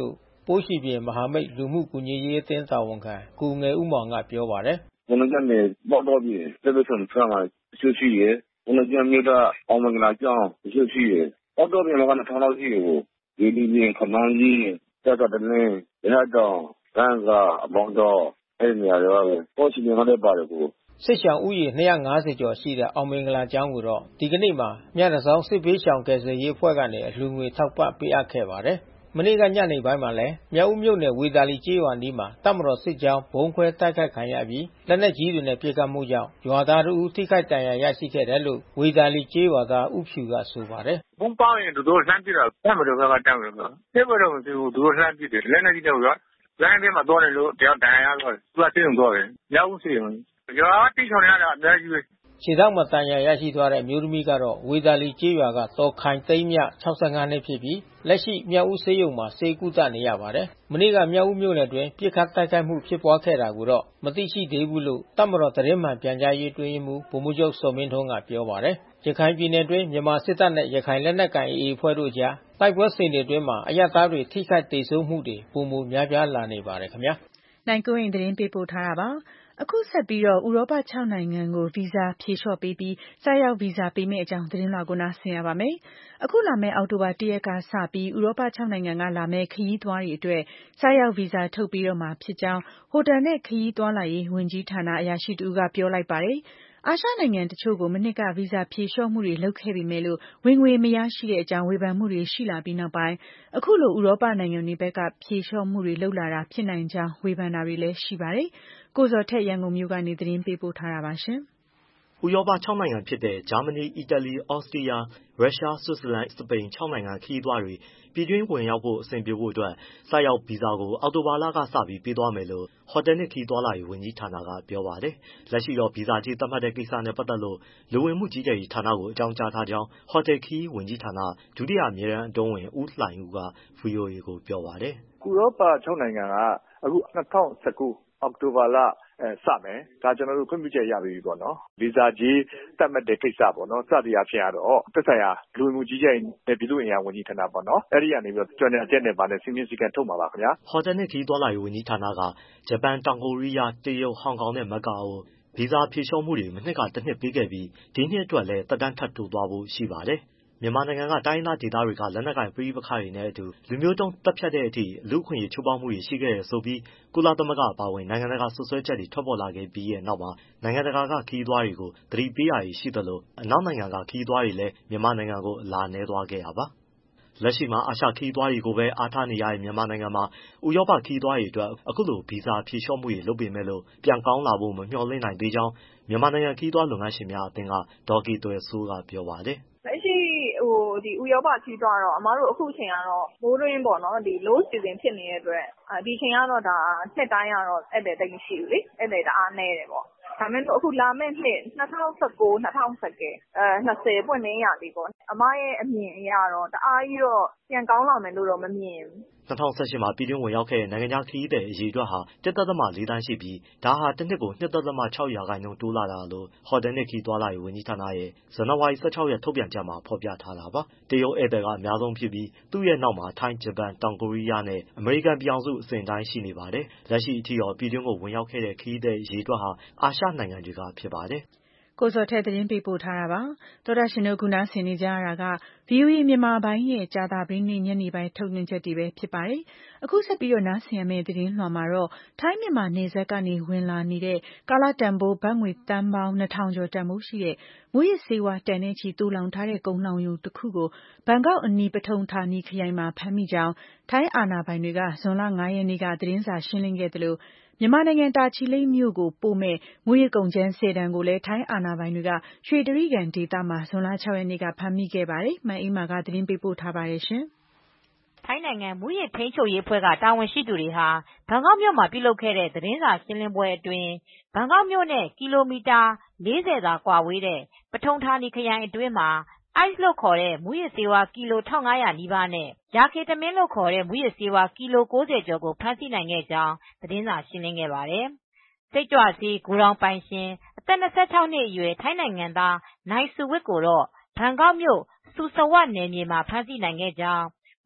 ပိုးရှိပြင်မဟာမိတ်လူမှုကူညီရေးအသင်းတာဝန်ခံကိုငယ်ဦးမောင်ကပြောပါတယ်။ကျွန်တော်ကနေပေါတော့ပြီတက်တဲ့ဆုံးဖမ်းမှာရှိရှိရကျွန်တော်ပြန်မြို့တော့အောင်မင်္ဂလာကြောင်းရှိရှိရပေါတော့ပြီမှာကတော့ထောင်းရှိကိုဒီပြင်ခမန်းကြီးတက်တဲ့လည်းရတော့ကန်းကအပေါင်းတော့အဲ့နေရာတော့ပိုးရှိပြင်မတဲ့ပါတယ်ကိုစစ်ရှောင်ဥယျာဉ်250ကျော်ရှိတဲ့အောင်မင်္ဂလာကျောင်းကိုတော့ဒီကနေ့မှာမြတ်တစောင်းစစ်ပေးရှောင်ကယ်ဆယ်ရေးအဖွဲ့ကနေအလှူငွေထောက်ပံ့ပေးအပ်ခဲ့ပါတယ်။မနေ့ကညနေပိုင်းမှာလည်းမြောက်ဦးမြို့နယ်ဝေသာလီကျေးရွာနီးမှာတပ်မတော်စစ်ကြောင်းဘုံခွဲတိုက်ခိုက်ခံရပြီးလက်နက်ကြီးတွေနဲ့ပစ်ခတ်မှုကြောင့်ရွာသားတို့ထိခိုက်ဒဏ်ရာရရှိခဲ့တယ်လို့ဝေသာလီကျေးရွာသားဦးဖြူကဆိုပါတယ်။ဘုံပေါင်းရင်တို့လှမ်းပစ်တာတပ်မတော်ကတောင်းတယ်နော်။စစ်ဘက်တော့မဖြစ်ဘူးတို့လှမ်းပစ်တယ်လက်နက်ကြီးတော့ရွာလမ်းထဲမှာတော့တယ်လို့တယောက်ဒဏ်ရာရတော့သူကသိအောင်တော့တယ်။မြောက်ဦးစီရင်ရွာတိချောင်ရတာအများကြီးပဲခြေထောက်မှာတန်ရာရရှိသွားတဲ့အမျိုးသမီးကတော့ဝေသာလီကျေးရွာကတော်ခိုင်သိမ်းမြ65နှစ်ဖြစ်ပြီးလက်ရှိမြောက်ဦးဆေးရုံမှာဆေးကုသနေရပါတယ်။မနေ့ကမြောက်ဦးမြို့နယ်တွင်ပြစ်ခတ်တိုက်ခိုက်မှုဖြစ်ပွားခဲ့တာကိုတော့မသိရှိသေးဘူးလို့တပ်မတော်သတင်းမှန်ပြန်ကြားရေးအတွင်းမှူးဗိုလ်မှူးချုပ်စောမင်းထွန်းကပြောပါတယ်။ရခိုင်ပြည်နယ်တွင်းမြန်မာစစ်တပ်နဲ့ရခိုင်လက်နက်ကိုင် AA အဖွဲ့တို့ကြားတိုက်ပွဲစဉ်တွေအတွင်းမှာအရပ်သားတွေထိခိုက်ဒေဆုံးမှုတွေပုံမှန်များပြားလာနေပါတယ်ခင်ဗျာ။နိုင်ကွင်းသတင်းပေးပို့ထားတာပါ။အခုဆက်ပြီးဥရောပ6နိုင်ငံကိုဗီဇာဖြေလျှော့ပေးပြီးဆိုက်ရောက်ဗီဇာပေးမယ့်အကြောင်းသတင်းလွှာကိုနားဆင်ရပါမယ်။အခုလာမယ့်အောက်တိုဘာ1ရက်ကစပြီးဥရောပ6နိုင်ငံကလာမယ့်ခရီးသွားတွေအတွက်ဆိုက်ရောက်ဗီဇာထုတ်ပေးတော့မှာဖြစ်ကြောင်းဟိုတယ်နဲ့ခရီးသွားလာရေးဝန်ကြီးဌာနအရာရှိတဦးကပြောလိုက်ပါတယ်။အာရှနိုင်ငံတချို့ကိုမနှစ်ကဗီဇာဖြေလျှော့မှုတွေလုပ်ခဲ့ပေမဲ့ဝင်ငွေမရရှိတဲ့အကြောင်းဝေဖန်မှုတွေရှိလာပြီးနောက်ပိုင်းအခုလိုဥရောပနိုင်ငံတွေဘက်ကဖြေလျှော့မှုတွေလုပ်လာတာဖြစ်နိုင်ကြောင်းဝေဖန်တာတွေလည်းရှိပါတယ်။ကိုဇော်ထက်ရန်ကုန်မြို့ကနေသတင်းပေးပို့ထားတာပါရှင်။ဥရောပ6နိုင်ငံဖြစ်တဲ့ဂျာမနီ၊အီတလီ၊အော်စတြီးယား၊ရုရှား၊ဆွစ်ဇာလန်၊စပိန်6နိုင်ငံခရီးသွားတွေပြည်တွင်းဝင်ရောက်ဖို့အဆင်ပြေဖို့အတွက်ဆိုက်ရောက်ဗီဇာကိုအောက်တိုဘာလကစပြီးပေးသွားမယ်လို့ဟိုတယ်နှင့်ခရီးသွားလာရေးဝန်ကြီးဌာနကပြောပါတယ်။လက်ရှိတော့ဗီဇာကြေးသတ်မှတ်တဲ့ကိစ္စနဲ့ပတ်သက်လို့လူဝင်မှုကြီးကြပ်ရေးဌာနကိုအကြောင်းကြားထားကြောင်းဟိုတယ်ခရီးဝန်ကြီးဌာနဒုတိယအမြဲတမ်းအတွင်းဝန်ဦးလှိုင်ဦးက VOA ကိုပြောပါတယ်။ဥရောပ6နိုင်ငံကအခု2019အောက်တိုဘာလစမယ်ဒါကျွန်တော်တို့ခွင့်ပြုချက်ရပြီပေါ့နော်ဗီဇာကြေးသတ်မှတ်တဲ့ကိစ္စပေါ့နော်စသည်အားဖြင့်ကတော့သက်ဆိုင်ရာလူဝင်မှုကြီးကြပ်ရေးနဲ့ပြည်သူ့အင်အားဝန်ကြီးဌာနပေါ့နော်အဲ့ဒီကနေပြီးတော့ကျွန်တော်ချက်နဲ့ပါနဲ့စီမင်းစည်းကမ်းထုတ်မှာပါခင်ဗျာဟိုတယ်နဲ့ခရီးသွားလာရေးဝန်ကြီးဌာနကဂျပန်တောင်ကိုရီးယားတရုတ်ဟောင်ကောင်နဲ့မကာအိုဗီဇာဖြေလျှော့မှုတွေမနှစ်ကတစ်နှစ်ပေးခဲ့ပြီးဒီနှစ်အတွက်လည်းသက်တမ်းထပ်တိုးသွားဖို့ရှိပါတယ်မြန်မာနိုင်ငံကတိုင်းရင်းသားဒေသတွေကလက်နက်ကိုင်ပဋိပက္ခတွေနဲ့အတူလူမျိုးတုံးတပ်ဖြတ်တဲ့အထိလူ့အခွင့်အရေးချိုးဖောက်မှုတွေရှိခဲ့တယ်ဆိုပြီးကုလသမဂ္ဂအပါအဝင်နိုင်ငံတကာဆွဆွဲချက်တွေထွက်ပေါ်လာခဲ့ပြီးရဲ့နောက်မှာနိုင်ငံတကာကခရီးသွားတွေကိုသတိပေးတာတွေရှိသလိုအနောက်နိုင်ငံကခရီးသွားတွေလည်းမြန်မာနိုင်ငံကိုအလာနည်းသွားခဲ့တာပါလက်ရှိမှာအာရှခရီးသွားတွေကိုပဲအားထားနေရတဲ့မြန်မာနိုင်ငံမှာဥရောပခရီးသွားတွေအတွက်အခုလိုဗီဇာဖြေလျှော့မှုတွေလုပ်ပေမဲ့လို့ပြန်ကောင်းလာဖို့မမျှော်လင့်နိုင်သေးကြောင်းမြန်မာနိုင်ငံခရီးသွားလုပ်ငန်းရှင်များအသင်းကဒေါ်ကီသွယ်စိုးကပြောပါတယ်လက်ရှိဒီဥရောပခရီးသွားတော့အမားတို့အခုချိန်ကတော့မိုးတွင်းပေါ့နော်ဒီ low season ဖြစ်နေတဲ့အတွက်ဒီချိန်ကတော့ဒါနှစ်တိုင်းကတော့အဲ့တဲ့တိတ်မရှိဘူးလေအဲ့တဲ့တအားနည်းတယ်ပေါ့ဒါပေမဲ့အခုလာမယ့်နှစ်2019 2020ပွင့်လင်းရာသီပေါ့အမရဲ့အမြင်အရတော့တအားကြီးတော့ပြန်ကောင်းလာမယ်လို့တော့မမြင်ဘူး 2018မှာပြည်တွင်းဝင်ရောက်ခဲ့တဲ့နိုင်ငံခြားခရီးသည်အရေအတွက်ဟာ1.4 သန်းရှိပြီးဒါဟာတစ်နှစ်ကို 2.6 ရာခိုင်နှုန်းတိုးလာတာလို့ဟိုတယ်နှင့်ခရီးသွားလာရေးဝန်ကြီးဌာနရဲ့ဇန်နဝါရီ16ရက်ထုတ်ပြန်ချက်မှာဖော်ပြထားတာပါ။တရုတ်ဧည့်သည်ကအများဆုံးဖြစ်ပြီးသူ့ရဲ့နောက်မှာထိုင်း၊ဂျပန်၊တောင်ကိုရီးယားနဲ့အမေရိကန်ပြည်ထောင်စုအစဉ်တိုင်းရှိနေပါတယ်။လက်ရှိအထိတော့ပြည်တွင်းကိုဝင်ရောက်ခဲ့တဲ့ခရီးသည်အရေအတွက်ဟာအာရှနိုင်ငံတွေကဖြစ်ပါတယ်။ကိုဇော်ထက်သတင်းပေးပို့ထားတာပါ။သောတာရှင်တို့ခုနားဆင်နေကြရတာက VOA မြန်မာပိုင်းရဲ့ကြာသပတေးနေ့ညနေပိုင်းထုတ်လွှင့်ချက်တွေပဲဖြစ်ပါတယ်။အခုဆက်ပြီးနားဆင်ရမယ့်သတင်းလွှာမှာတော့ထိုင်းမြန်မာနယ်စပ်ကနေဝင်လာနေတဲ့ကာလတန်ဖိုးဘတ်ငွေသန်းပေါင်း2000ကျော်တန်ဖိုးရှိတဲ့မူးယစ်ဆေးဝါးတန်တဲ့ချီသိုလှောင်ထားတဲ့ကုန်လှောင်ရုံတစ်ခုကိုဘန်ကောက်အနီးပထုံဌာနီခရိုင်မှာဖမ်းမိကြောင်းထိုင်းအာဏာပိုင်တွေကဇွန်လ9ရက်နေ့ကသတင်းစာရှင်းလင်းခဲ့သလိုမြန်မာနိုင်ငံတာချီလိတ်မြို့ကိုပို့မဲ့မူးယစ်ကုန်ကြမ်း10တန်ကိုလည်းထိုင်းအာဏာပိုင်တွေကရွှေတြိဂံဒေသမှာဇွန်လ6ရက်နေ့ကဖမ်းမိခဲ့ပါတယ်။မအေးမာကသတင်းပေးပို့ထားပါတယ်ရှင်။ထိုင်းနိုင်ငံမူးယစ်ထိန်းချုပ်ရေးအဖွဲ့ကတာဝန်ရှိသူတွေဟာဘန်ကောက်မြို့မှာပြုလုပ်ခဲ့တဲ့သတင်းစာရှင်းလင်းပွဲအတွင်းဘန်ကောက်မြို့နဲ့ကီလိုမီတာ40သာကွာဝေးတဲ့ပထုံဌာနီခရိုင်အတွင်းမှာice လို့ခေါ်တဲ့မူးယစ်ဆေးဝါးကီလို1500နီးပါးနဲ့ရာခေတမင်းလို့ခေါ်တဲ့မူးယစ်ဆေးဝါးကီလို90ကျော်ကိုဖမ်းဆီးနိုင်ခဲ့ကြောင်းသတင်းစာရှင်းလင်းခဲ့ပါတယ်။စိတ်ကြွဆေးဂိုဒေါင်ပိုင်ရှင်အသက်26နှစ်အရွယ်ထိုင်းနိုင်ငံသားနိုင်ဆူဝစ်ကိုတော့ဘန်ကောက်မြို့ဆူစဝတ်နယ်မြေမှာဖမ်းဆီးနိုင်ခဲ့ကြောင်းမ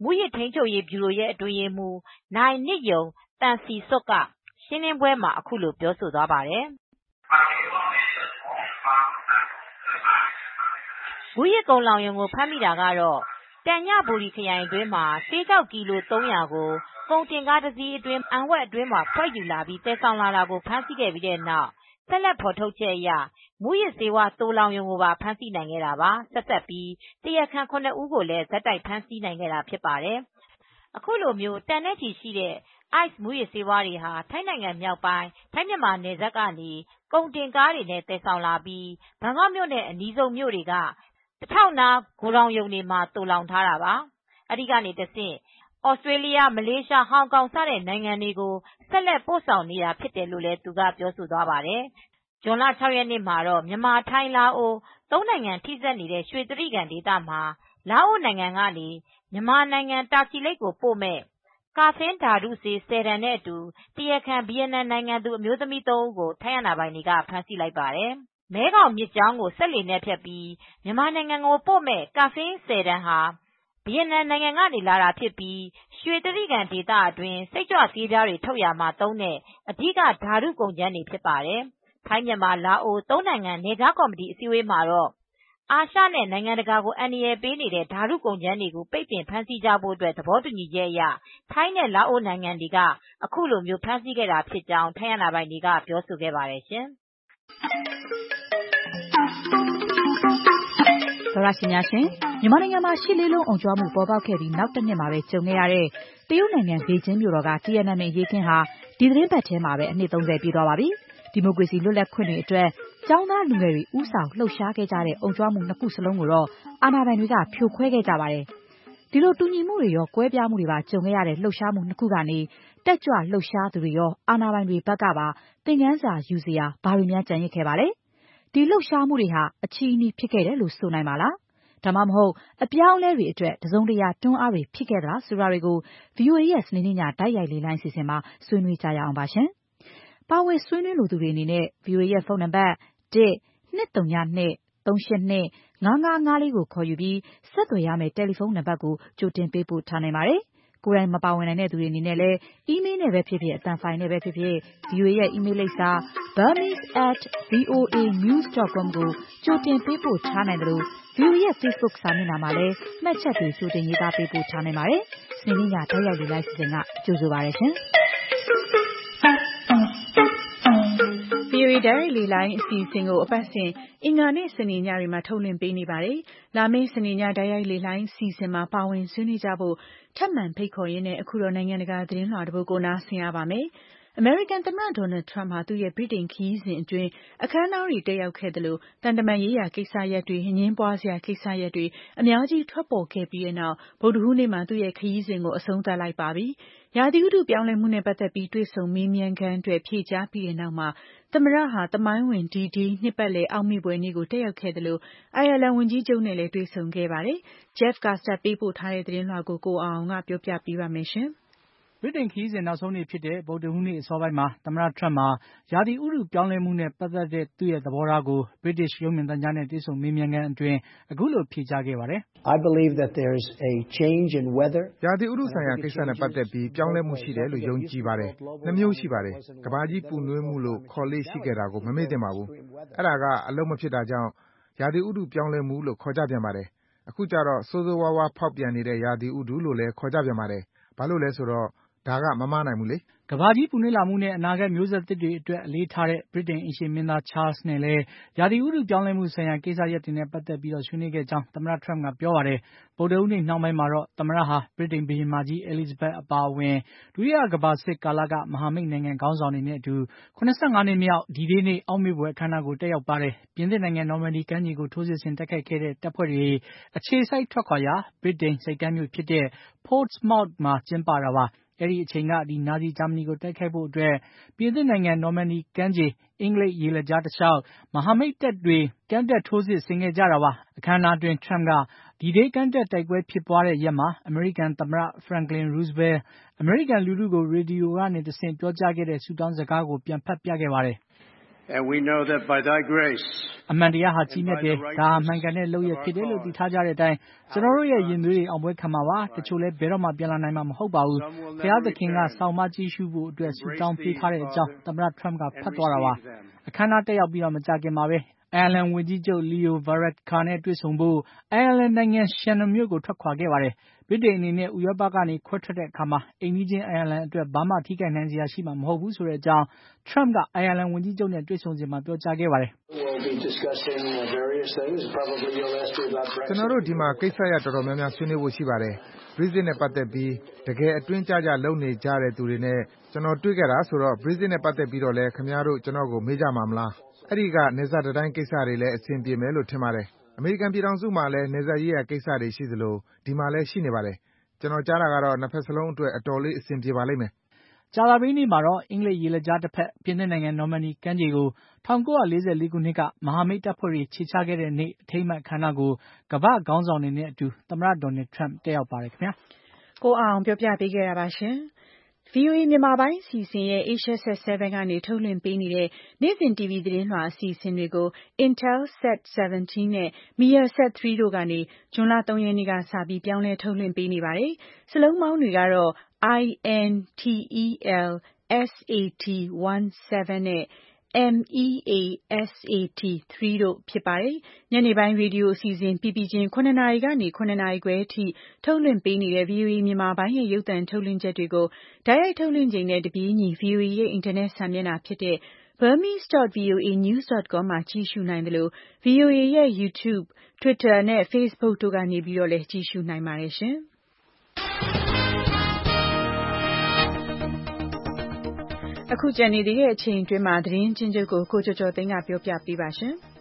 မူးယစ်ထိန်းချုပ်ရေးဗျူရိုရဲ့အတွင်းရေးမှူးနိုင်နစ်ယုံတန်စီစွတ်ကရှင်းလင်းပွဲမှာအခုလိုပြောဆိုသွားပါတယ်။မူးယစ်ကုန်လောင်ရုံကိုဖမ်းမိတာကတော့တန်ညဘူရီခရိုင်အတွင်းမှာဆေးခြောက်ကီလို300ကိုကုန်တင်ကားတစ်စီးအတွင်းအံဝက်အတွင်းမှာဖွက်ယူလာပြီးတဲဆောင်လာတာကိုဖမ်းဆီးခဲ့ပြီးတဲ့နောက်ဆက်လက်ဖော်ထုတ်ချက်အရမူးယစ်ဆေးဝါးသိုလောင်ရုံကိုပါဖမ်းဆီးနိုင်ခဲ့တာပါဆက်ဆက်ပြီးတရားခံ9ဦးကိုလည်းဇက်တိုက်ဖမ်းဆီးနိုင်ခဲ့တာဖြစ်ပါတယ်အခုလိုမျိုးတန်တဲ့ချီရှိတဲ့ ICE မူးယစ်ဆေးဝါးတွေဟာထိုင်းနိုင်ငံမြောက်ပိုင်းထိုင်းမြန်မာနယ်စပ်ကနေကုန်တင်ကားတွေနဲ့တည်ဆောင်လာပြီးဘန်ကောက်မြို့နဲ့အနီးဆုံးမြို့တွေကတထောက်နာဂိုဒေါင်ရုံတွေမှာသိုလောင်ထားတာပါအဲဒီကနေတဆင့်ဩစတြေးလျမလေးရှားဟောင်ကောင်စတဲ့နိုင်ငံတွေကိုဆက်လက်ပို့ဆောင်နေတာဖြစ်တယ်လို့လည်းသူကပြောဆိုသွားပါတယ်ဇွန်လ6ရက်နေ့မှာတော့မြန်မာထိုင်းလာအို3နိုင်ငံထိစပ်နေတဲ့ရွှေတြိဂံဒေသမှာလာအိုနိုင်ငံကနေမြန်မာနိုင်ငံတာချီလိတ်ကိုပို့မဲ့ကာဖင်းဓာတုဆေး10တန်နဲ့အတူတရားခံဗီယက်နမ်နိုင်ငံသူအမျိုးသမီး3ဦးကိုထိုင်းအာဏာပိုင်တွေကဖမ်းဆီးလိုက်ပါတယ်မဲခေါင်မြစ်ကြောင်းကိုဆက်လေနဲ့ဖြတ်ပြီးမြန်မာနိုင်ငံကိုပို့မဲ့ကာဖင်း10တန်ဟာဗီယက်နမ်နိုင်ငံကနေလာတာဖြစ်ပြီးရွှေတြိဂံဒေသအတွင်းစိတ်ကြွဆေးပြားတွေထုတ်ရာမှာသုံးတဲ့အဓိကဓာတုကုန်ကြမ်းတွေဖြစ်ပါတယ်ထိုင်းမြန်မာလာအို3နိုင်ငံနယ်ခြားကော်မတီအစည်းအဝေးမှာတော့အာရှနဲ့နိုင်ငံတကာကိုအန္တရာယ်ပေးနေတဲ့ဓာတုကုန်ကြမ်းတွေကိုပိတ်ပင်ဖမ်းဆီးကြဖို့သဘောတူညီချက်အရထိုင်းနဲ့လာအိုနိုင်ငံတွေကအခုလိုမျိုးဖမ်းဆီးခဲ့တာဖြစ်ကြောင်းထိုင်းအာဏာပိုင်တွေကပြောဆိုခဲ့ပါတယ်ရှင်သောရရှင်များရှင်မြန်မာနိုင်ငံမှာရှစ်လေးလုံးအောင်ကြွားမှုပေါ်ပေါက်ခဲ့ပြီးနောက်တစ်နှစ်မှာပဲကြုံခဲ့ရတဲ့တရုတ်နိုင်ငံဘေကျင်းမြို့တော်က Tiananmen အရေးအခင်းဟာဒီသီတင်းပတ်ထဲမှာပဲအနှစ်30ပြည့်သွားပါပြီ။ဒီမိုကရေစီလွတ်လပ်ခွင့်တွေအတွက်ကျောင်းသားလူငယ်တွေဦးဆောင်လှုပ်ရှားခဲ့ကြတဲ့အောင်ကြွားမှုနှစ်ခုစလုံးကိုတော့အာဏာပိုင်တွေကဖြိုခွဲခဲ့ကြပါတယ်။ဒီလိုတူညီမှုတွေရောကွဲပြားမှုတွေပါကြုံခဲ့ရတဲ့လှုပ်ရှားမှုနှစ်ခုကနေတက်ကြွလှုပ်ရှားသူတွေရောအာဏာပိုင်တွေဘက်ကပါသင်ခန်းစာယူစရာဘာတွေများကြံရစ်ခဲ့ပါလဲ။ဒီလှုပ်ရှားမှုတွေဟာအချီးအနှီးဖြစ်ခဲ့တယ်လို့ဆိုနိုင်ပါလား။ဒါမှမဟုတ်အပြောင်းအလဲတွေအတွက်တစုံတရာတွန်းအားတွေဖြစ်ခဲ့သလားဆိုတာတွေကို VOA ရဲ့စနေနေ့ညတိုက်ရိုက်လေ့လိုင်းစီစဉ်မှာဆွေးနွေးကြရအောင်ပါရှင်။ပါဝင်ဆွေးနွေးလိုသူတွေအနေနဲ့ VOA ရဲ့ဖုန်းနံပါတ်1-202-382-5554ကိုခေါ်ယူပြီးဆက်သွယ်ရမယ့်တယ်လီဖုန်းနံပါတ်ကိုကြိုတင်ပေးပို့ထားနိုင်ပါတယ်။ကိုယ်တိုင်မပါဝင်နိုင်တဲ့သူတွေအနေနဲ့လည်းအီးမေးလ်နဲ့ပဲဖြစ်ဖြစ်အသံဖိုင်နဲ့ပဲဖြစ်ဖြစ် VOA ရဲ့အီးမေးလ်လိပ်စာ burmese@voanews.com ကိုကြိုတင်ပေးပို့ထားနိုင်တယ်လို့ VOA ရဲ့ Facebook စာမျက်နှာမှာလည်းမှတ်ချက်တွေကြိုတင်ရေးသားပေးပို့ထားနိုင်ပါတယ်။စနေနေ့ညတိုက်ရိုက်လေ့လာစီစဉ်ကကြိုဆိုပါရစေရှင်။ VOA တိုက်ရိုက်လေ့လာအစီအစဉ်ကိုအပတ်စဉ်အင်္ဂါနဲ့စနေညတွေမှာထုတ်လွှင့်ပေးနေပါတယ်။လာမယ့်စနေညတိုက်ရိုက်လေ့လာအစီအစဉ်မှာပါဝင်ဆွေးနွေးကြဖို့ထပ်မံဖိတ်ခေါ်ရင်းနဲ့အခုတော့နိုင်ငံတကာသတင်းလွှာတစ်ပုဒ်ကိုနားဆင်ရပါမယ်။အမေရိကန်သမ္မတဒေါ်နယ်ထရမ့်ဟာသူ့ရဲ့ဗြိတိန်ခရီးစဉ်အတွင်းအခမ်းအနားတွေတက်ရောက်ခဲ့သလိုတန်တမာရေးရာကိစ္စရပ်တွေအငြင်းပွားစရာကိစ္စရပ်တွေအများကြီးထွက်ပေါ်ခဲ့ပြီးတဲ့နောက်ဗုဒ္ဓဟူးနေ့မှာသူ့ရဲ့ခရီးစဉ်ကိုအဆုံးသတ်လိုက်ပါပြီ။ရာသီဥတုပြောင်းလဲမှုနဲ့ပတ်သက်ပြီးတွေ့ဆုံမေးမြန်းခန်းအတွက်ဖြေကြားပြီးတဲ့နောက်မှာသမ္မတဟာသမိုင်းဝင်ဒီနှစ်ပတ်လည်အောက်မေ့ပွဲနေ့ကိုတက်ရောက်ခဲ့သလိုအိုင်ယာလန်ဝန်ကြီးချုပ်နဲ့လည်းတွေ့ဆုံခဲ့ပါတယ်။ Jeff Custer ပေးပို့ထားတဲ့သတင်းလွှာကိုကိုအောင်ကပြောပြပေးပါမယ်ရှင်။ဗြိတိန်ခရီးစဉ်နောက်ဆုံးနေ့ဖြစ်တဲ့ဗုဒ္ဓဟူးနေ့အစောပိုင်းမှာသမ္မတထရမ့်ဟာရာသီဥတုပြောင်းလဲမှုနဲ့ပတ်သက်တဲ့သူ့ရဲ့သဘောထားကို British ရုပ်မြင်သံကြားနဲ့တွေ့ဆုံမေးမြန်းခန်းအတွင်းအခုလိုဖြေကြားခဲ့ပါတယ်။ I believe that there is a change in weather. ရာသီဥတုဆိုင်ရာကိစ္စနဲ့ပတ်သက်ပြီးပြောင်းလဲမှုရှိတယ်လို့ယုံကြည်ပါတယ်။နှစ်မျိုးရှိပါတယ်။ကမ္ဘာကြီးပူနွေးမှုလို့ခေါ်လေ့ရှိခဲ့တာကိုမမေ့သင့်ပါဘူး။အဲဒါကအလုပ်မဖြစ်တာကြောင့်ရာသီဥတုပြောင်းလဲမှုလို့ခေါ်ကြပြန်ပါတယ်။အခုကျတော့ဆိုးဆိုးဝါးဝါးဖောက်ပြန်နေတဲ့ရာသီဥတုလို့လည်းခေါ်ကြပြန်ပါတယ်။ဘာလို့လဲဆိုတော့ဒါကမမှားနိုင်ဘူးလေ။ကမ္ဘာကြီးပူနွေးလာမှုနဲ့အနာဂတ်မျိုးဆက်သစ်တွေအတွက်အလေးထားတဲ့ဗြိတိန်အိမ်ရှေ့မင်းသားချားလ်နဲ့လည်းရာသီဥတုပြောင်းလဲမှုဆိုင်ရာကိစ္စရပ်တွေနဲ့ပတ်သက်ပြီးဆွေးနွေးခဲ့ကြောင်းသမ္မတထရမ့်ကပြောပါတယ်။ဗုဒ္ဓဟူးနေ့နှောင်းပိုင်းမှာတော့သမ္မတဟာဗြိတိန်ဘုရင်မကြီး Elizabeth အပါအဝင်ဒုတိယကမ္ဘာစစ်ကာလကမဟာမိတ်နိုင်ငံခေါင်းဆောင်တွေနဲ့အတူ75နှစ်မြောက်ဒီဒေးနေ့အောက်မေ့ပွဲအခမ်းအနားကိုတက်ရောက်ပါတယ်။ပြင်သစ်နိုင်ငံနော်မန်ဒီကမ်းခြေကိုထိုးစစ်ဆင်တိုက်ခိုက်ခဲ့တဲ့တပ်ဖွဲ့တွေအခြေစိုက်ထွက်ခွာရာဗြိတိန်ဆိပ်ကမ်းမြို့ဖြစ်တဲ့ Portsmouth မှာကျင်းပတာပါ။အဲဒီအချိန်ကနာဇီဂျာမနီကိုတိုက်ခိုက်ဖို့အတွက်ပြင်သစ်နိုင်ငံနော်မန်ဒီကမ်းခြေအင်္ဂလိပ်ရေလက်ကြားတလျှောက်မဟာမိတ်တပ်တွေကမ်းတက်ထိုးစစ်ဆင်ခဲ့ကြတာပါ။အခမ်းအနားအတွင်းထရမ့်ကဒီဒေးကမ်းတက်တိုက်ပွဲဖြစ်ပွားတဲ့ရက်မှာအမေရိကန်သမ္မတ Franklin Roosevelt အမေရိကန်လူထုကိုရေဒီယိုကနေတဆင့်ပြောကြားခဲ့တဲ့ဆုတောင်းစကားကိုပြန်ဖတ်ပြခဲ့ပါတယ်။ And we know that by thy grace အမှန်တရားဟာကြီးမြတ်တယ်။ဒါမှန်ကန်တဲ့လုပ်ရဖြစ်တယ်လို့သိထားကြတဲ့အတိုင်းကျွန်တော်တို့ရဲ့ယဉ်သွေးတွေအောင်ပွဲခံမှာပါ။တချို့လည်းဘယ်တော့မှပြန်လာနိုင်မှာမဟုတ်ပါဘူး။ဘုရားသခင်ကစောင့်မကြည့်ရှုဖို့အတွက်ဆုတောင်းပေးထားတဲ့အကြောင်းသမ္မတ Trump ကဖတ်သွားတာပါ။အခမ်းအနားတက်ရောက်ပြီးတော့မကြခင်ပါပဲ။အိုင်ယာလန်ဝန်ကြီးချုပ် Leo Varadkar နဲ့တွေ့ဆုံဖို့အိုင်ယာလန်နိုင်ငံ Shannon မြို့ကိုထွက်ခွာခဲ့ပါတယ်။ဗြိတိန်အနေနဲ့ဥရောပကနေခွဲထွက်တဲ့အခါမှာအိမ်နီးချင်းအိုင်ယာလန်အတွက်ဘာမှထိခိုက်နိုင်စရာရှိမှာမဟုတ်ဘူးဆိုတဲ့အကြောင်း Trump ကအိုင်ယာလန်ဝန်ကြီးချုပ်နဲ့တွေ့ဆုံစဉ်မှာပြောကြားခဲ့ပါတယ်။ကျွန်တော်တို့ဒီမှာကိစ္စရပ်တော်တော်များများဆွေးနွေးဖို့ရှိပါတယ်။ Brexit နဲ့ပတ်သက်ပြီးတကယ်အတွင်းကျကျလုပ်နေကြတဲ့သူတွေနဲ့ကျွန်တော်တွေ့ခဲ့တာဆိုတော့ Brexit နဲ့ပတ်သက်ပြီးတော့လည်းခင်ဗျားတို့ကျွန်တော်ကိုမေးကြမှာမလား။အဲဒီကနယ်စပ်တံတိုင်းကိစ္စတွေလည်းအဆင်ပြေမယ်လို့ထင်ပါတယ်။အမေရိကန်ပြည်ထောင်စုမှာလည်းနယ်စပ်ရေးရာကိစ္စတွေရှိသလိုဒီမှာလည်းရှိနေပါတယ်။ကျွန်တော်ကြားတာကတော့နှစ်ဖက်စလုံးအတွက်အတော်လေးအဆင်ပြေပါလိမ့်မယ်။ကြာသပတေးနေ့မှာတော့အင်္ဂလိပ်ရေလက်ကြားတစ်ဖက်ပြင်သစ်နိုင်ငံနော်မန်ဒီကမ်းခြေကို1944ခုနှစ်ကမဟာမိတ်တပ်ဖွဲ့တွေခြေချခဲ့တဲ့နေ့အထိမ်းအမှတ်အခမ်းအနားကိုကမ္ဘာ့ခေါင်းဆောင်တွေနဲ့အတူသမ္မတ Donald Trump တက်ရောက်ပါတယ်ခင်ဗျာ။ကိုအောင်ပြောပြပေးခဲ့တာပါရှင်။ VOA မြန်မာပိုင်းအစီအစဉ်ရဲ့ Asia Set 7 ကနေထုတ်လွှင့်ပေးနေတဲ့နေ့စဉ် TV သတင်းလွှာအစီအစဉ်တွေကို Intelsat 17 နဲ့ Measat 3 တို့ကနေဇွန်လ 3 ရက်နေ့ကစပြီးပြောင်းလဲထုတ်လွှင့်ပေးနေပါတယ်။စလုံးပေါင်းတွေကတော့ INTEL SAT 17နဲ့MEASAT 3 တို့ဖြစ်ပါတယ်။ညနေပိုင်းရေဒီယိုအစီအစဉ်ပြီးပြီးချင်း9နာရီကနေ9နာရီခွဲအထိထုတ်လွှင့်ပေးနေတဲ့ VOA မြန်မာပိုင်းရဲ့ရုပ်သံထုတ်လွှင့်ချက်တွေကိုတိုက်ရိုက်ထုတ်လွှင့်ချိန်နဲ့တပြေးညီ VOA ရဲ့အင်တာနက်စာမျက်နှာဖြစ်တဲ့ burmese.voanews.com မှာကြည့်ရှုနိုင်တယ်လို့ VOA ရဲ့ YouTube, Twitter နဲ့ Facebook တို့ကနေပြီးတော့လည်းကြည့်ရှုနိုင်ပါတယ်ရှင်။အခုကျန်နေသေးတဲ့အချိန်အတွင်းမှာသတင်းချင်းချုပ်ကိုကျော်ကျော်သိန်းကပြောပြပေးပါရှင်။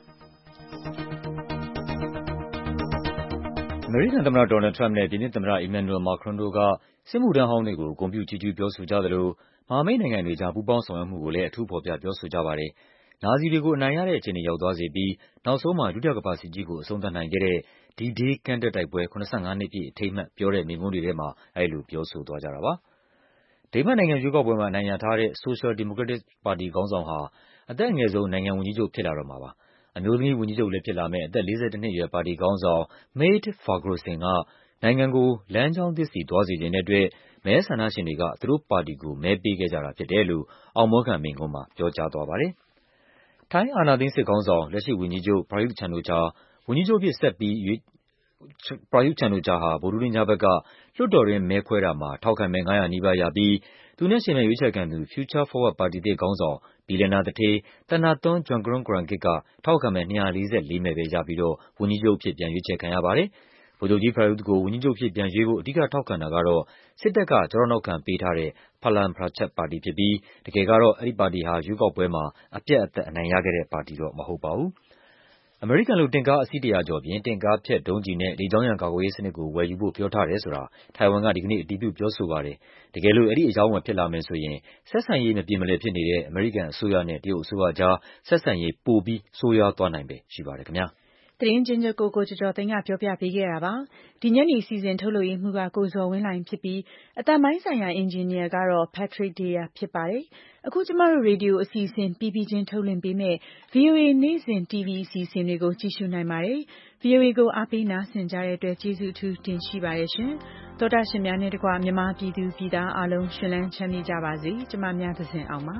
အမေရိကန်သမ္မတ Donald Trump နဲ့ပြင်သစ်သမ္မတ Emmanuel Macron တို့ကစစ်မှုထမ်းဟောင်းတွေကိုဂုဏ်ပြုချီးကျူးပြောဆိုကြသလိုမဟာမိတ်နိုင်ငံတွေကြားပူးပေါင်းဆောင်ရွက်မှုကိုလည်းအထူးဖော်ပြပြောဆိုကြပါတယ်။နာဇီတွေကိုအနိုင်ရတဲ့အခြေအနေရောက်သွားစေပြီးနောက်ဆုံးမှာဒုတိယကမ္ဘာစစ်ကြီးကိုအဆုံးသတ်နိုင်ခဲ့တဲ့ D-Day ကမ်းတက်တိုက်ပွဲ75နှစ်ပြည့်အထိမ်းအမှတ်ပြောတဲ့မိန့်ခွန်းတွေထဲမှာအဲဒီလိုပြောဆိုသွားကြတာပါ။ဒိန်းမတ်နိုင်ငံရွေးကောက်ပွဲမှာအနိုင်ရထားတဲ့ Social Democratic ပါတီခေါင်းဆောင်ဟာအသက်အငယ်ဆုံးနိုင်ငံဝန်ကြီးချုပ်ဖြစ်လာတော့မှာပါ။အမျိုးသမီးဝန်ကြီးချုပ်လည်းဖြစ်လာမယ့်အသက်42နှစ်အရွယ်ပါတီခေါင်းဆောင် Mette Frederiksen ကနိုင်ငံကိုလမ်းကြောင်းသစ်ဆီသွားစေချင်တဲ့အတွက်မဲဆန္ဒရှင်တွေကသူတို့ပါတီကိုမဲပေးခဲ့ကြတာဖြစ်တယ်လို့အောင်ပွဲခံမိန့်ခွန်းမှာပြောကြားသွားပါတယ်။ထိုင်းအာဏာသိမ်းစစ်ခေါင်းဆောင်လက်ရှိဝန်ကြီးချုပ် Prayut Chan-o-cha ဝန်ကြီးချုပ်အဖြစ်ဆက်ပြီးPrayut Chan-o-cha ဟာဗုဒ္ဓဟူးနေ့ညဘက်ကလွှတ်တော်တွင်းမဲခွဲတာမှာထောက်ခံမဲ900နီးပါးရပြီးသူနဲ့ယှဉ်ပြိုင်ရွေးချယ်ခံသူ Future Forward ပါတီသစ်ခေါင်းဆောင်ဘီလျံနာသူဌေး Thanathorn Juangroongruangkit ကထောက်ခံမဲ244မဲပဲရပြီးတော့ဝန်ကြီးချုပ်အဖြစ်ပြန်ရွေးချယ်ခံရပါတယ်။ဗိုလ်ချုပ်ကြီး Prayut ကိုဝန်ကြီးချုပ်အဖြစ်ပြန်ရွေးဖို့အဓိကထောက်ခံတာကတော့စစ်တပ်ကကျောထောက်နောက်ခံပေးထားတဲ့ Palang Pracharat ပါတီဖြစ်ပြီးတကယ်ကတော့အဲဒီပါတီဟာရွေးကောက်ပွဲမှာအပြတ်အသတ်အနိုင်ရခဲ့တဲ့ပါတီတော့မဟုတ်ပါဘူး။အမေရိကန်လုပ်တင့်ကားအစီး100ကျော်ပြင်တင့်ကားဖျက်ဒုံးကျည်နဲ့လေကြောင်းရန်ကာကွယ်ရေးစနစ်ကိုဝယ်ယူဖို့ပြောထားတယ်ဆိုတာထိုင်ဝမ်ကဒီကနေ့အတည်ပြုပြောဆိုပါတယ်။တကယ်လို့အဲဒီအရောင်းအဝယ်ဖြစ်လာမယ်ဆိုရင်ဆက်ဆံရေးမပြေမလည်ဖြစ်နေတဲ့အမေရိကန်အစိုးရနဲ့တရုတ်အစိုးရကြားဆက်ဆံရေးပိုပြီးဆိုးရွားသွားနိုင်ပဲရှိပါတယ်ခင်ဗျာ။သတင်းချင်းချုပ်ကိုကျော်ကျော်သိန်းကပြောပြပေးခဲ့တာပါ။ဒီညနေစီစဉ်ထုတ်လွှင့်ရေးမှူးကကိုဇော်ဝင်းလှိုင်ဖြစ်ပြီးအသံပိုင်းဆိုင်ရာအင်ဂျင်နီယာကတော့ Patrick Deya ဖြစ်ပါတယ်။အခုကျမတို့ရေဒီယိုအစီအစဉ်ပြီးချင်းထုတ်လွှင့်ပေးမယ့် VOA နေ့စဉ် TV အစီအစဉ်တွေကိုကြည့်ရှုနိုင်ပါတယ်။ VOA ကိုအားပေးနားဆင်ကြတဲ့အတွက်ကျေးဇူးအထူးတင်ရှိပါတယ်ရှင်။သောတာရှင်များနဲ့တကွမြန်မာပြည်သူပြည်သားအားလုံးရှင်လန်းချမ်းမြေ့ကြပါစေ။ကျမများသစဉ်အောင်ပါ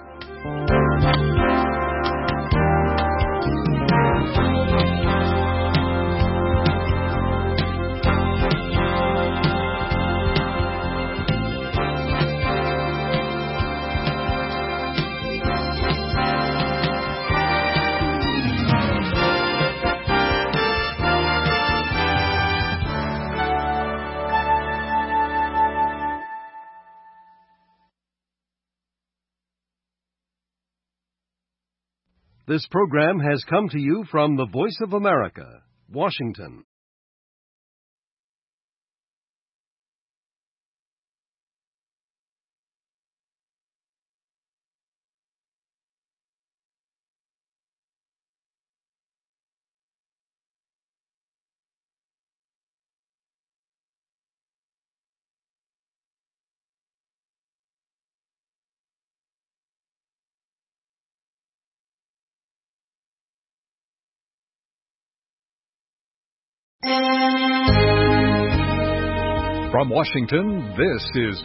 This program has come to you from the Voice of America, Washington. From Washington, this is